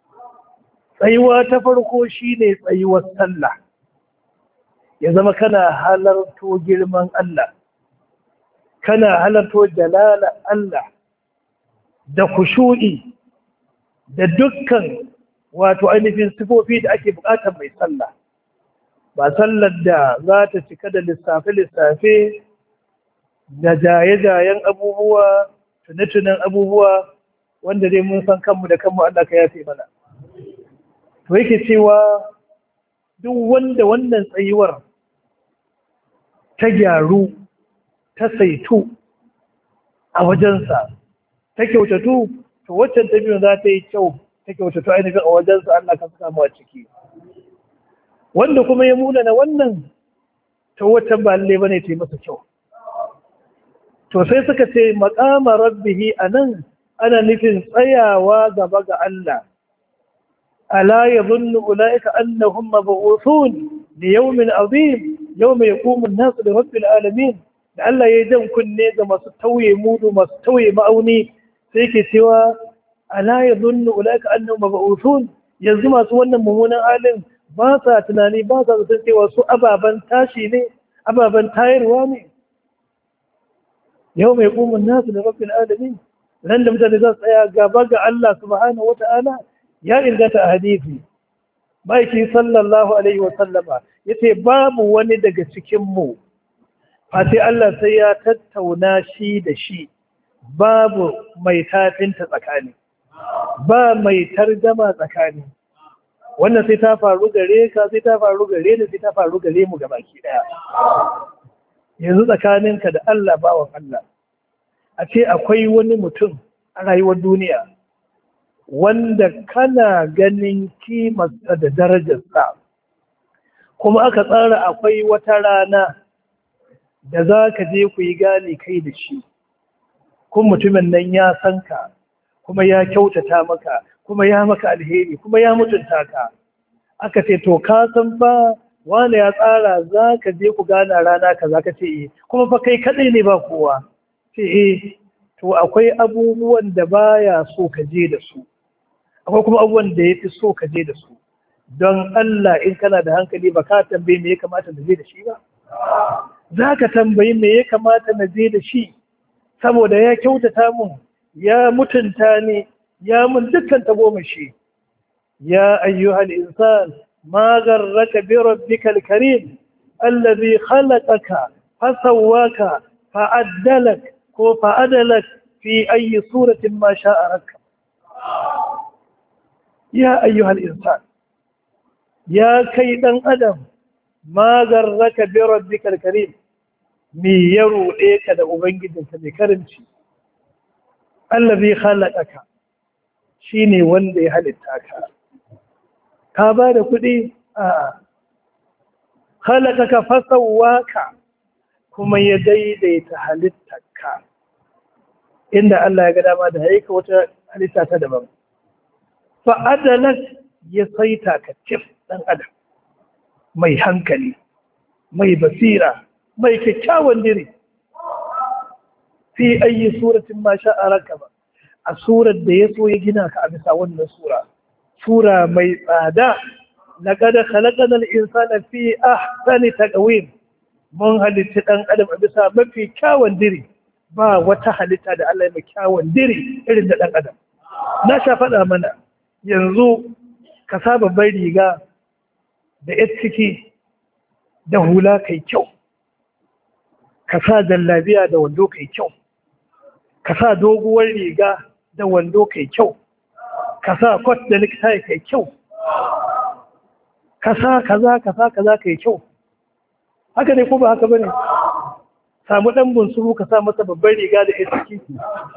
Tsayuwa ta farko shine tsayuwar sallah, ya zama kana halarto girman Allah, kana halarto jalala Allah da kushu'i da dukkan wato ainihin sifofi da ake bukatar mai sallah. Ba sallar da za ta cika da lissafe-lissafe da jaye-jayen abubuwa, tune-tunen abubuwa wanda dai mun san kanmu da kanmu, Allah ka yafe mana. To yake cewa duk wanda wannan tsayuwar ta gyaru, ta saitu a wajensa, ta kyautatu, to waccan ta biyu za ta yi kyau, ta kyautatu ainihin a wajensa, Allah ka saka mu a ciki. Wanda kuma ya muna na wannan, to waccan ba lalle bane ta yi masa kyau. To sai suka ce maqama rabbihi anan ana nufin tsayawa gaba ga Allah. ألا يظن أولئك أنهم مبعوثون ليوم عظيم يوم يقوم الناس لرب العالمين. لعل يجن كن ما ستوي مود ما ستوي مأوني سيكي سوى ألا يظن أولئك أنهم مبعوثون yanzu masu wannan mummunan halin ba sa tunani ba sa zaton cewa su ababen tashi ne, ababen tayarwa ne. yau mai ƙumun nasu da rabbil alamin, ran da mutane za su tsaya gaba ga Allah subhanahu wata'ala. Ya inganta a hadisi baiki sallallahu alaihi wa sallama yace babu wani daga cikin mu sai Allah sai ya tattauna shi da shi, babu mai tafinta tsakani, ba mai tarjama tsakani. Wannan sai ta faru gare ka, sai ta faru gare ni, sai ta faru gare mu gabaki daya. Yanzu tsakaninka da Allah bawan Allah, a ce akwai wani mutum a rayuwar duniya wanda kana ganin kimarsa da darajarsa, kuma aka tsara akwai wata rana da za ka je ku yi gane kai da shi, kuma mutumin nan ya san ka, kuma ya kyautata maka, kuma ya maka alheri, kuma ya mutunta ka. Aka ce to ka san fa wani ya tsara za ka je ku gana rana ka za ka ce kuma fa kai kaɗai ne ba kowa. Ce to akwai abubuwan da baya so ka je da su, akwai kuma abubuwan da ya fi so ka je da su. Don Allah in kana da hankali ba ka tambayi me ya kamata na je da shi ba, za ka tambayi me ya kamata na je da shi, saboda ya kyautata mun, ya mutunta ni, ya mun dukkan tagomashi. Ya ayyuhal insan ma garraka bi rabbikal karim allazi khalaqaka fasawwaka fa'addalak ko fa'adalak fi ayi suratin ma sha'a rakka. Ya ayyuhal insan, ya kai dan adam, ma garraka bi rabbikal karim, me ya ruɗe ka da ubangijinka mai karimci. Allazi khalaqaka, shine wanda ya halitta ka. Ka ba da kuɗi? A'a. Khalaqaka fasawwaka, kuma ya daidaita halittarka. Inda Allah ya ga dama da haika wata halitta ta daban. Fa'adalak, ya saita ka cif ɗan adam, mai hankali, mai basira, mai kyakkyawan diri. Fi ayi suratin ma sha'a rakaba, a surar da ya so ya gina ka a bisa wannan sura mai tsada. Laqad khalaqana al-insana fi ahsani taqwim, mun halitta dan adam a bisa mafi kyawun diri. Ba wata halitta da Allah ya mai kyawun diri irin da dan adam. Na sha faɗa mana, yanzu ka sa babbar riga da yar ciki da hula kai kyau, ka sa jallabiya da wando kai kyau, ka sa doguwar riga da wando kai kyau, ka sa kwat da necktie kai kyau, ka sa kaza kai kyau. Haka ne ko ba haka bane? Samu dan bunsuru ka sa masa babbar riga da ita ciki,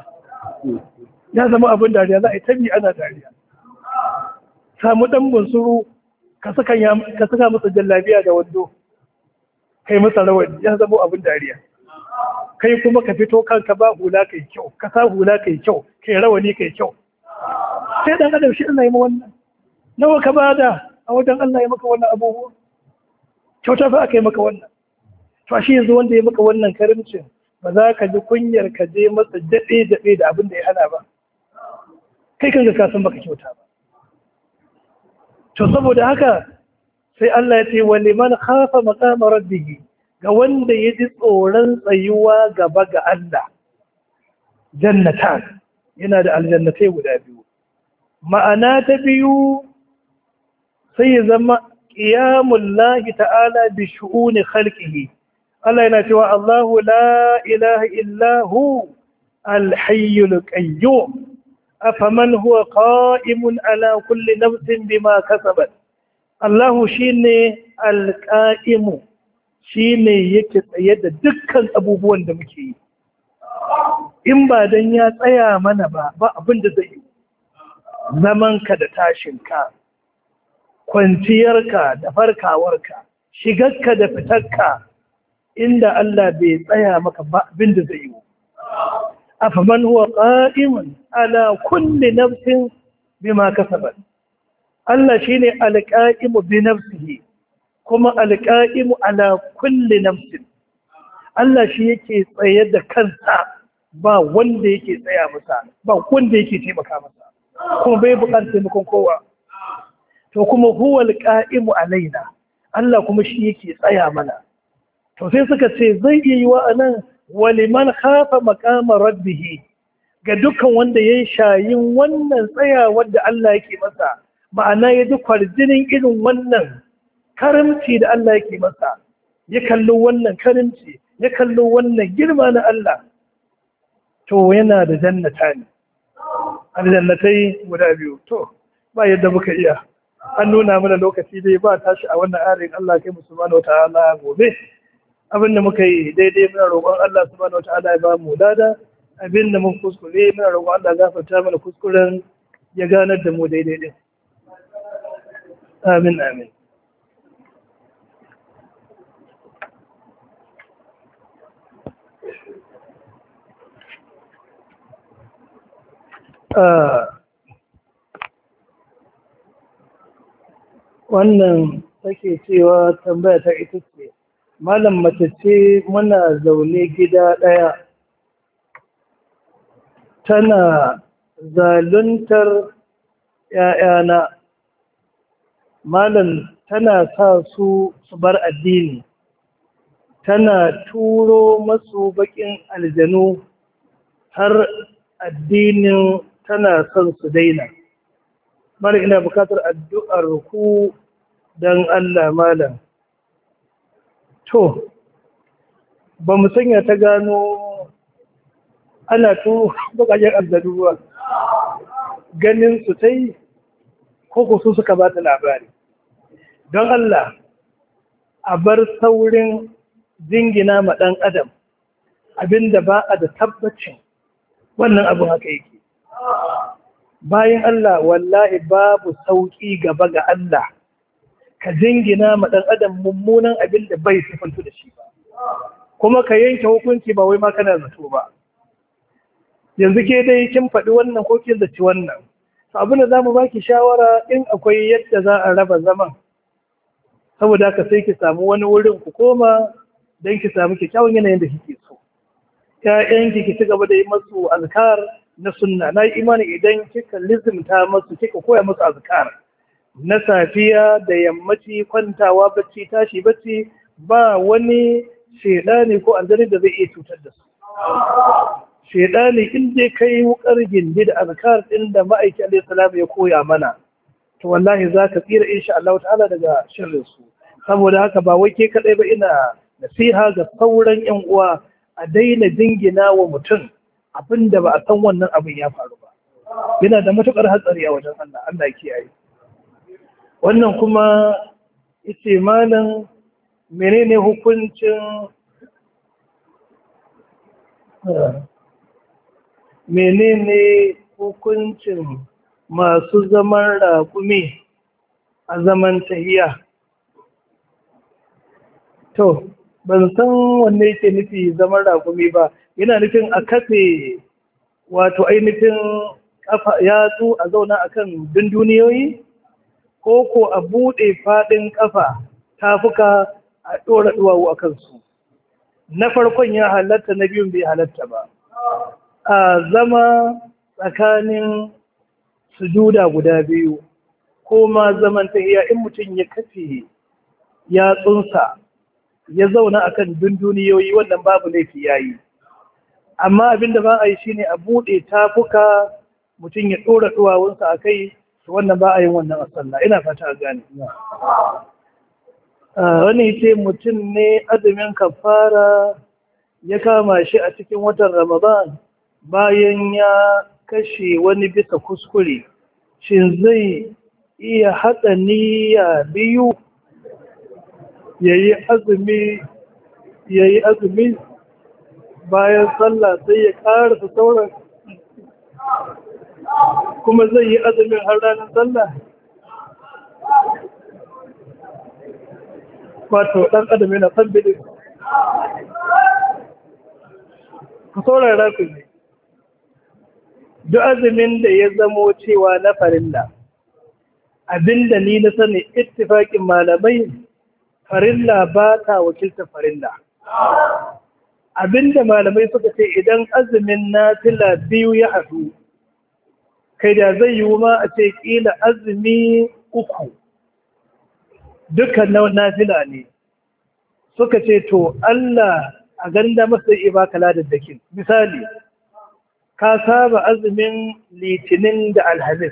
ya zama abin dariya, za a yi tabi ana dariya. Samu dan bunsuru ka saka masa jallabiya da wando, kai masa rawani, ya zama abin dariya. Kai kuma ka fito kanka ba hula kai kyau, ka sa hula kai kyau, kai rawani kai kyau. Sai dan adam shi Allah ya yi wannan. Nawa ka bada a wajen Allah ya maka wannan abubuwa? Kyauta fa aka yi maka wannan. To shi yanzu wanda ya maka wannan karimcin, ba za ka ji kunyar ka je masa daɗe da abin da ya hana ba. Kai kanka ka san baka kyauta ba. To saboda haka sai Allah ya ce wa liman khafa maqama rabbih, ga wanda ya ji tsoron tsayuwa gaba ga Allah, jannatan, yana da aljannatai guda biyu. Ma'ana ta biyu sai ya zama qiyamul lahi ta'ala bi shu'uni khalqihi. Allah yana cewa Allahu la ilaha illa hu al-hayyul qayyum afaman huwa qa'imun ala kulli nafsin bima kasabat. Allahu shine al-qa'imu, shine yake tsaye da dukkan abubuwan da muke yi. In ba dan ya tsaya mana ba abin da zai yi. Zamanka da tashinka, kwanciyarka da farkawarka, shigarka da fitarka, inda Allah bai tsaya maka ba abin da zai yi. Afaman huwa qa'imun ala kulli nafsin bima kasabat. Allah shine alqa'imu bi nafsihi, kuma alqa'imu ala kulli nafsin. Allah shi yake tsaye da kansa, ba wanda yake tsaya masa, ba wanda yake taimaka masa, kuma bai buƙatar taimakon kowa. to kuma huwal qa'imu alaina Allah kuma shi yake tsaya mana. To sai suka ce zai iya yi wa anan waliman khafa maqama rabbih, ga dukkan wanda yayi shayin wannan tsayawar da Allah yake masa, ma'ana ya ji kwarjinin irin wannan karamci da Allah yake masa, ya kallo wannan karimci, ya kallo wannan girma na Allah, to yana da jannata ne, aljannatai guda biyu. To ba yadda muka iya, an nuna mana lokaci dai ba tashi a wannan arin. Allah kai mu subhanahu wataala gobe abinda muka yi daidai muna roƙon Allah subhanahu wataala ya ba mu lada, abinda mun kuskure muna roƙon Allah gafarta mana kuskuren, ya ganar da mu daidai din. Amin amin. Wannan take cewa tambaya ta ita ce, malam mace ce muna zaune gida ɗaya tana zaluntar ‘ya'yana, malam tana sa su bar addini, tana turo masu baƙin aljanu har addinin tana son su daina. Malam ina bukatar addu'ar ku don Allah malam. To, ba mu sanya ta gano ana turo bakajen aljanu ba, ganin su ta yi ko su suka ba ta labari. Don Allah, a bar saurin jingina ma ɗan adam abinda ba a da tabbacin wannan abu haka yake. Bayan Allah, wallahi babu sauƙi gaba ga Allah ka jingina ma ɗan adam mummunan abin da bai sifantu da shi ba, kuma ka yanke hukunci ba wai ma kana zato ba. Yanzu ke dai kin faɗi wannan ko kin zaci wannan, abin da za mu baki shawara in akwai yadda za a raba zaman, saboda haka sai ki samu wani wurin ku koma don ki samu kyakkyawan yanayin da kike so. ƴaƴanki ki ci gaba da yi masu azkar na sunna. Na yi imani idan kika lizimta masu, kika koya masu azkar na safiya da yammaci, kwantawa bacci, tashi bacci, ba wani shedani ko aljani da zai iya cutar da su. Shedani in dai kai wukar gindi da azkar din da ma'aiki alaihi salam ya koya mana, to wallahi zaka tsira insha Allah ta'ala daga sharrin su. Saboda haka ba wai ke kadai ba, ina nasiha ga sauran ƴan uwa a daina jingina wa mutum abinda ba a san wannan abin ya faru ba. Yana da matukar hatsari a wajen Allah, Allah kiyaye. Wannan kuma yace malam menene hukuncin masu zaman raƙumi a zaman tahiya? To, ban san wanne yake nufi zaman raƙumi ba. Yana nufin a kafe wato ainihin kafa yatsu a zauna akan dunduniyoyi, ko a buɗe faɗin kafa tafuka a ɗora duwawu a kansu. Na farkon ya halatta, na biyun bai halatta ba. A zama tsakanin sujuda guda biyu ko ma zaman tahiya, in mutum ya kafe yatsunsa ya zauna akan dunduniyoyi, wannan babu laifi yayi. Amma abinda ba a yi shine a buɗe tafuka mutum ya ɗora duwawunsa a kai, wannan ba a yin wannan a sallah. Ina fata a gane. Wani ce mutum ne azumin kafara ya kama shi a cikin watan Ramadan bayan ya kashe wani bisa kuskure, shin zai iya haɗa niyya biyu yayi azumi bayan sallah sai ya ƙarasa sauran, kuma zai yi azumin har ranar sallah? Wato ɗan adam yana san bidin. Ku saurara ku ne, duk azumin da ya zamo cewa na farilla, abinda ni na sani ittifaƙin malamai, farilla ba ta wakiltar farilla. Abinda malamai suka ce idan azumin nafila biyu ya haɗu, kai da zai yiwu ma a ce ƙila azumi 3 dukkan nafila ne. Suka ce to Allah a ganin da masa iya baka ladaddakin. Misali, ka saba azumin litinin da alhamis,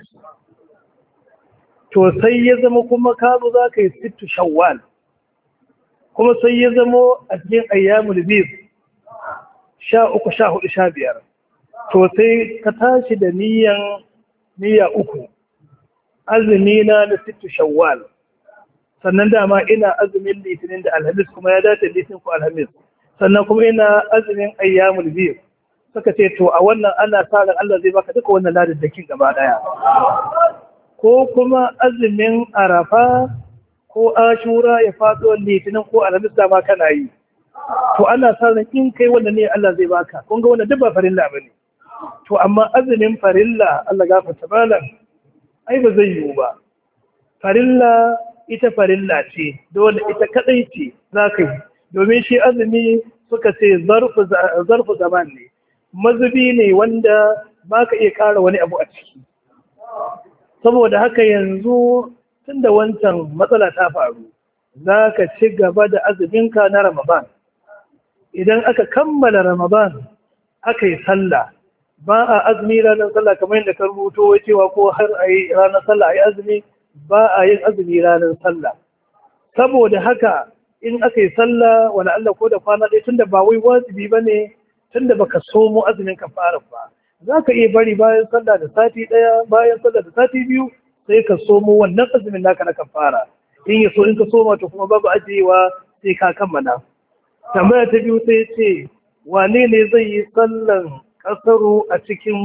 to sai ya zama kuma ka zo za ka yi sittu shawwal, kuma sai ya zama a cikin ayyamul bid 13, 14, 15, to sai ka tashi da niyya uku, azumi na sittu shawwal, sannan dama ina azumin litinin da alhamis, kuma ya dace litinin ko alhamis, sannan kuma ina azumin ayyamul bid. Suka ce to a wannan ana sa ran Allah zai baka duka wannan ladadakin gaba daya. Ko kuma azumin arafa ko ashura ya faɗo litinin ko alhamis da ma kana yi, to ana sa ran in kai wannan ne Allah zai baka. Kun ga wannan duk ba farilla bane. To amma azumin farilla, Allah gafarta malam, ai ba zai yiwu ba. Farilla ita farilla ce, dole ita kadai ce za ka yi, domin shi azumi suka ce zarfu zaman ne, mazubi ne wanda ba ka iya ƙara wani abu a ciki. Saboda haka yanzu tun da wancan matsala ta faru, za ka ci gaba da azuminka na Ramadan. Idan aka kammala Ramadan aka yi sallah, ba a azumi ranar sallah kamar yadda ka rubuto cewa ko har a yi ranar sallah a yi azumi, ba a yin azumi ranar sallah. Saboda haka in aka yi sallah wani Allah ko da kwana ɗaya, tunda ba wai wajibi ba ne, tunda baka somo azumin kafarar ba, za ka iya bari bayan sallah da sati ɗaya, bayan sallah da sati biyu, sai ka somo wannan azumin naka na kafara. In ya so in ka soma to kuma babu ajiyewa sai ka kammala. Tambaya ta biyu sai ce, wane ne zai yi sallan kasaru a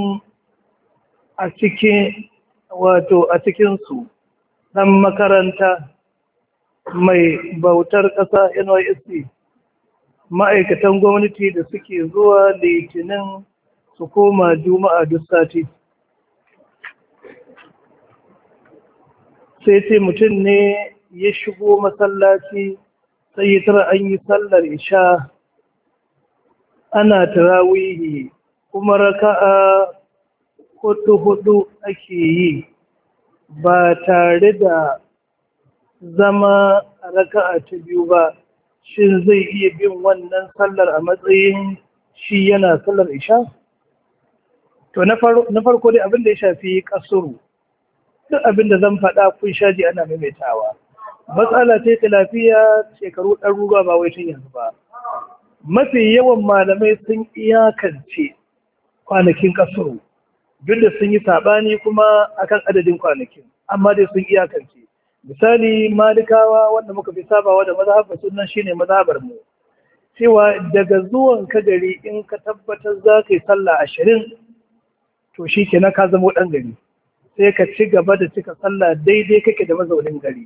cikin su dan makaranta mai bautar ƙasa NYSC, ma'aikatan gwamnati da suke zuwa litinin su koma juma'a duk sati. Sai ce mutum ne ya shigo masallaci sai ya tara an yi sallar isha ana tarawihi, kuma raka'a hudu ake yi ba tare da zama raka'a ta biyu ba. Shin zai iya bin wannan sallar a matsayin shi yana sallar isha? To na farko dai abin da ya shafi kasuru, duk abin da zan faɗa kun shaji ana maimaitawa. Matsala ce ta lafiya shekaru ɗaruruwa ba wai tun yanzu ba. Mafi yawan malamai sun iyakance kwanakin kasuru, duk da sun yi saɓani kuma akan adadin kwanakin, amma dai sun iyakance. Misali, malikawa wanda muka fi sabawa da mazhabar sunan shine mazhabar mu, cewa daga zuwan ka gari in ka tabbatar za ka yi sallah 20, to shi ke na ka zama ɗan gari, sai ka ci gaba da cika sallah daidai kake da mazaunin gari.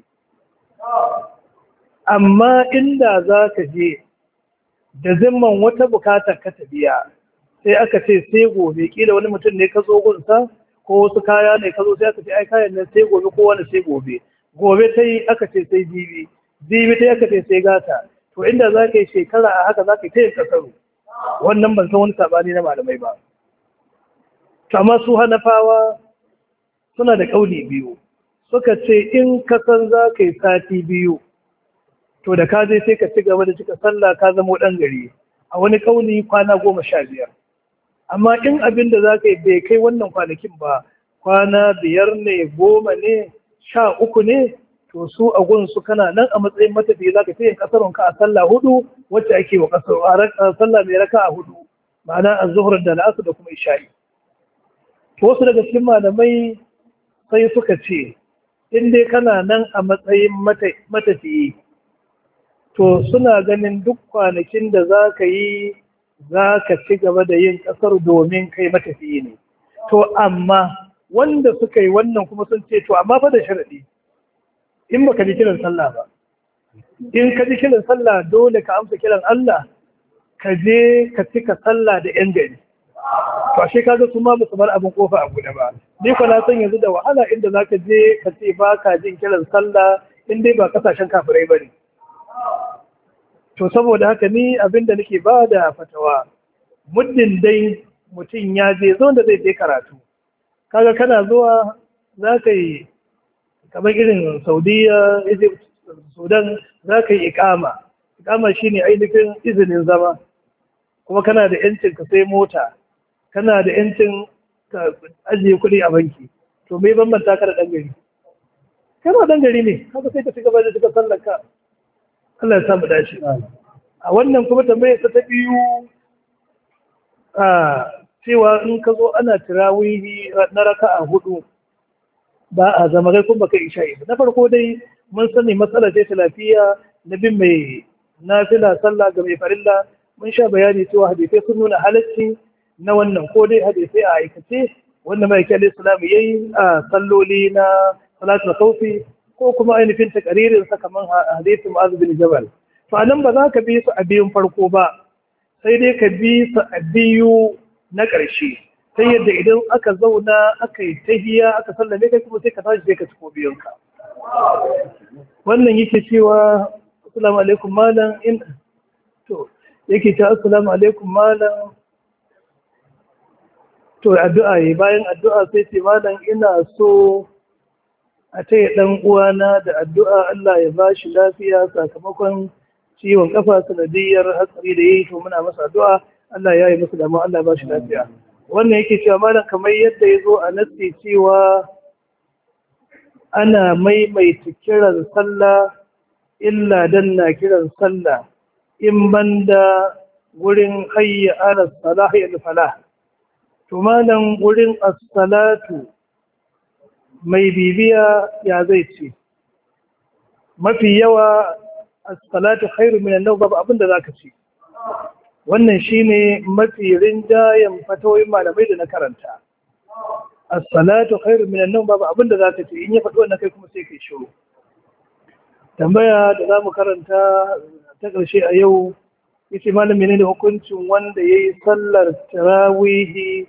Amma inda za ka je da zimman wata bukatar ka ta biya, sai aka ce sai gobe, kila wani mutum ne ka zo gunsa ko wasu kaya ne ka zo, sai aka ce ai kayan nan sai gobe, ko wani sai gobe. Gobe ta yi aka ce sai jibi, jibi ta yi aka ce sai gata, to inda za ka yi shekara a haka za ka yi ta yin kasaru. Wannan ban san wani sabani na malamai ba. Amma su Hanafawa suna da ƙauli biyu, suka ce in ka san za ka yi sati biyu, to da ka je sai ka ci gaba da cika sallah ka zama ɗan gari. A wani ƙauli kwana 15. Amma in abin da za ka yi bai kai wannan kwanakin ba, kwana 5 ne, 10 ne, 13 ne, to su a gunsu kana nan a matsayin matafiya za ka ce yin kasarunka a sallah 4 wacce ake wa kasar a sallah mai raka a 4, ma'ana a zuhur da la'asar da kuma isha'i. To wasu daga cikin malamai sai suka ce in dai kana nan a matsayin matafiyi, to suna ganin duk kwanakin da za ka yi za ka ci gaba da yin kasar domin kai matafiyi ne. To amma wanda suka yi wannan kuma sun ce to amma fa da sharadi, in baka ji kiran sallah ba, in ka ji kiran sallah dole ka amsa kiran Allah, ka je ka cika sallah da yan gari. To ashe kaga su ma ba su bar abin kofa a guda ba. Ni ko na san yanzu da wahala inda zaka je ka ce ba ka jin kiran sallah in dai ba kasashen kafirai bane. To saboda haka ni abinda nake ba da fatawa, muddin dai mutum ya je zo da zai je karatu, kaga kana zuwa za ka yi kamar irin Saudiya, Egypt, Sudan za ka yi ikama shine ainihin izinin zama, kuma kana da yancin ka sai mota, kana da yancin ka ajiye kuɗi a banki. To me bambanta ka da ɗan gari? Kana ɗan gari ne, haka sai ka ci gaba da cika sallar ka. Allah ya samu dace. A wannan kuma tambayar ta biyu, cewa in ka zo ana tirawihi na raka'a 4 ba a zama kai kuma baka isha'i ba. Na farko dai mun sani matsalar ce ta lafiya na bin mai nafila sallah ga mai farilla. Mun sha bayani cewa hadisai sun nuna halacci na wannan, ko dai hadisai a aikace wanda mai kyalin islam yayi a salloli na salatul khawfi, ko kuma ainihin takaririn sa kamar hadisin Mu'adh bin Jabal. To anan ba za ka bi su a biyun farko ba, sai dai ka bi su a biyu na ƙarshe, sai yadda idan aka zauna aka yi tahiya aka sallame kai kuma sai ka tashi sai ka ciko biyunka. Wannan yake cewa assalamu alaikum malam, yake cewa assalamu alaikum malam, to addu'a yi, bayan addu'a sai ce malam ina so a taya ɗan uwana da addu'a Allah ya ba shi lafiya sakamakon ciwon kafa sanadiyar hatsari da yayi, to muna masa addu'a Allah ya yi masa damuwa, Allah ya ba shi lafiya. Wannan yake cewa malam kamar yadda ya zo a nasi cewa ana maimaita kiran sallah illa dan na kiran sallah in banda gurin hayya ala salah ya falah. To malam gurin as-salatu mai bibiya ya zai ce? Mafi yawa as-salatu khairu minan nawm, babu abinda zaka ce. Wannan shine mafi rinjayen fatawoyin malamai da na karanta. As-salatu khairu minan nawm, babu abinda zaka ce. In ya faɗi wannan kai kuma sai kai shiru. Tambaya da zamu karanta ta ƙarshe a yau yace malam menene hukuncin wanda yayi sallar tarawihi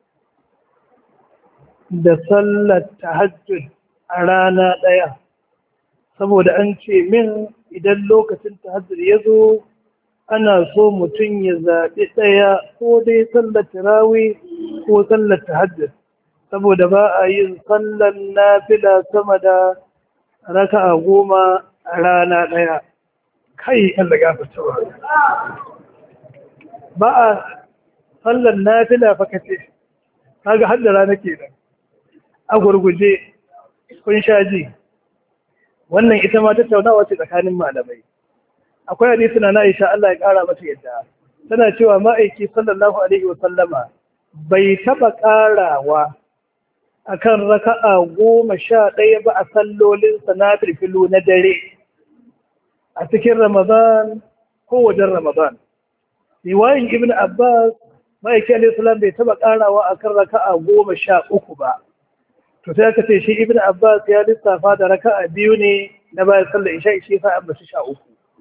da sallar tahajjud a rana ɗaya? Saboda an ce min idan lokacin tahajjud ya zo ana so mutum ya zaɓi ɗaya, ko dai sallar tarawih ko sallar tahajjud, saboda ba a yin sallar nafila sama da raka'a 10 a rana ɗaya. Kai Allah gafarta wa. Ba a sallar nafila fa kace, kaga har da rana kenan. A gurguje kun sha ji, wannan ita ma tattaunawa ce tsakanin malamai. Akwai hadisi na Aisha Allah ya kara mata yadda tana cewa ma'aiki sallallahu alaihi wa sallama bai taba karawa akan raka'a 11 ba a sallolin sanafilfilu na dare a cikin Ramadan ko wajen Ramadan. Riwayin Ibn Abbas ma'aiki alaihi salam bai taba karawa akan raka'a 13 ba. To sai aka ce shi Ibn Abbas ya lissafa da raka'a 2 ne na bayan sallar isha, shi yasa an bashi 13.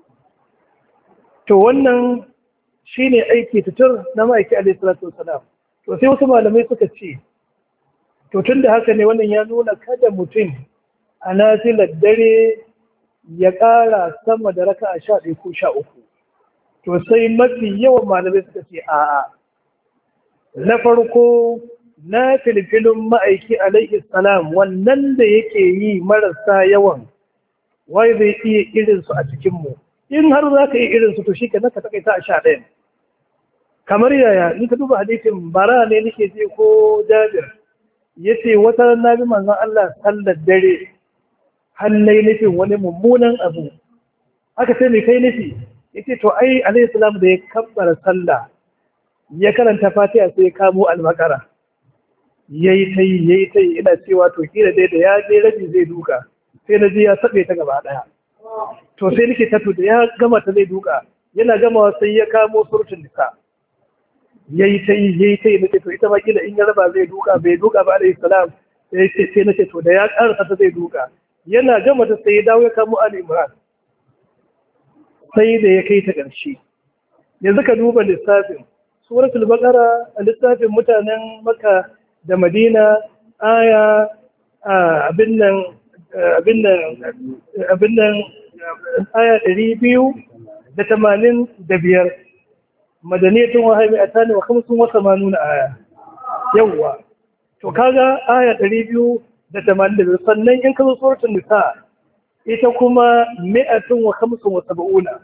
To wannan shine aiki tutur na ma'aiki alaihi salatu wasalam. To sai wasu malamai suka ce to tunda haka ne wannan ya nuna kada mutum a nafilar dare ya ƙara sama da raka'a 11 ko 13. To sai mafi yawan malamai suka ce a'a. Na farko na filfilin ma'aiki alaihi salam wannan da yake yi marasa yawan, wai zai iya irinsu a cikinmu. In har za ka yi irinsu to shi ka naka takaita a 11. Kamar yaya, in ka duba hadisin bara ne nake je ko Jabir, ya ce wata na bi manzon Allah sallar dare, hannai nufin wani mummunan abu. Aka ce mai kai nufi, ya ce to ai alaihi salam da ya kabbara sallah, ya karanta fatiha sai ya kamo al-Baqara. Yayi ta yi ina cewa to kila dai da ya je rabi zai duka, sai na ji ya sabe ta gaba daya. To sai nake ta da ya gama ta zai duka, yana gamawa sai ya kamo suratul nisa. Yayi ta yi nake to ita ma kila in ya raba zai duka, bai duka ba alaihi salam, sai nake to da ya karasa ta zai duka. Yana gama ta sai ya dawo ya kamo Ali Imran. Sai da ya kai ta ƙarshe. Yanzu ka duba lissafin suratul Baqara a lissafin mutanen Makka da Madina aya abin nan aya 285, madaniyatun wahabi atani wa 85 aya. Yawwa to kaga aya 285, sannan in ka zo suratul nisa ita kuma 175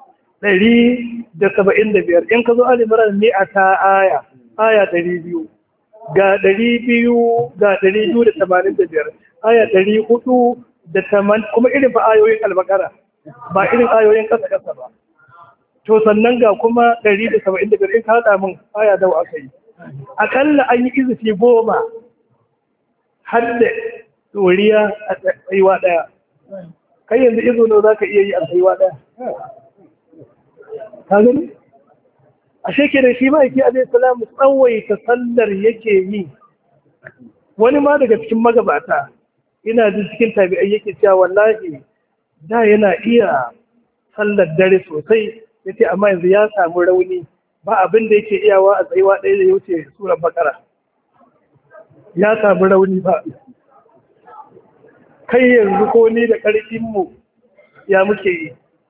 175 in ka zo alimaran mi'ata aya 200 ga 200 ga 285 aya 480 kuma irin fa ayoyin albakara ba irin ayoyin kasa ba. To sannan ga kuma 175 in ka haɗa min aya da aka yi akalla an yi izifi 10 har da tsoriya a tsayuwa ɗaya. Kai yanzu izo ne za ka iya yi a tsayuwa ɗaya. Ka gani? A shekara shi ma'aiki alaihi salamu tsawaita sallar yake yi. Wani ma daga cikin magabata ina jin cikin tabi'ai yake cewa wallahi da yana iya sallar dare sosai yace amma yanzu ya samu rauni ba abin da yake iyawa a tsayuwa ɗaya da ya wuce surar bakara. Ya samu rauni ba. Kai yanzu ko ni da ƙarfinmu ya muke yi.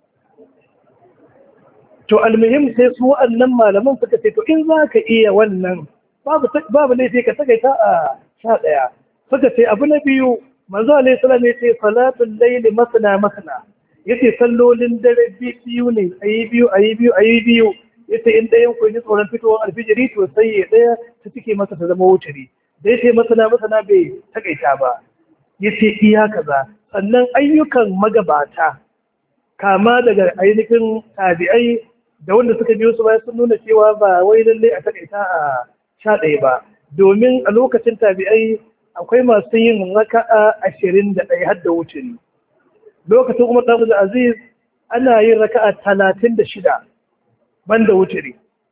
To almuhim sai su wa'annan malaman suka ce to in za ka iya wannan babu laifi ka takaita a 11. Suka ce abu na biyu manzo alaihi salam ya ce salatul layli masna yace sallolin dare biyu ne ayi biyu yace in dayan ku ji tsoron fitowar alfijiri to sai ya daya ta cike masa ta zama wuturi da yace masana bai takaita ba yace iya kaza. Sannan ayyukan magabata kama daga ainihin tabi'ai da wanda suka biyo su bayan sun nuna cewa ba wai lalle a takaita a 11 ba, domin a lokacin tabi'ai akwai masu yin raka'a 21 har da wuturi. Lokacin Umar ibn Abdul Aziz ana yin raka'a 36 banda wuturi.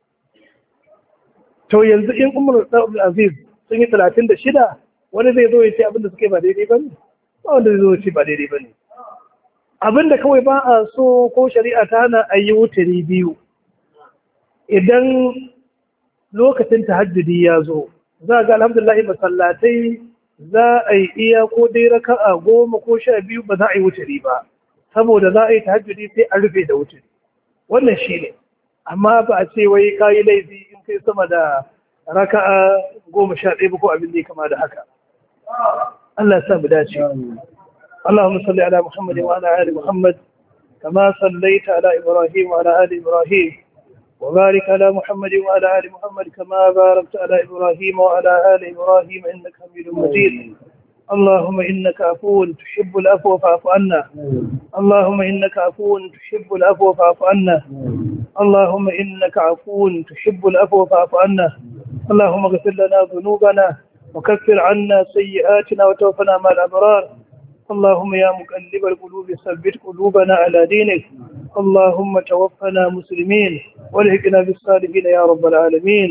To yanzu in Umar ibn Abdul Aziz sun yi 36 wani zai zo ya ce abinda suke ba daidai bane? Ba wanda zai zo ya ce ba daidai bane. Abinda kawai ba a so ko shari'a ta hana a yi wuturi biyu. Idan lokacin tahajjudi ya zo, za ga alhamdulillah masallatai za a yi iya ko dai raka'a 10 ko 12 ba za a yi wuturi ba, saboda za a yi tahajjudi sai a rufe da wuturi. Wannan shi ne, amma ba a ce wai kayi laifi in kai sama da raka'a 11 ba ko abin da ya kama da haka. Allah ya sa mu dace. اللهم صل على محمد وعلى آل محمد كما صليت على إبراهيم وعلى آل إبراهيم وبارك على محمد وعلى آل محمد كما باركت على إبراهيم وعلى آل إبراهيم إنك حميد مجيد. اللهم إنك عفو تحب العفو فاعف عنا. اللهم إنك عفو تحب العفو فاعف عنا. اللهم إنك عفو تحب العفو فاعف عنا. اللهم اغفر لنا ذنوبنا وكفر عنا سيئاتنا وتوفنا مع الأبرار. اللهم يا مقلب القلوب ثبت قلوبنا على دينك. اللهم توفنا مسلمين والحقنا بالصالحين يا رب العالمين.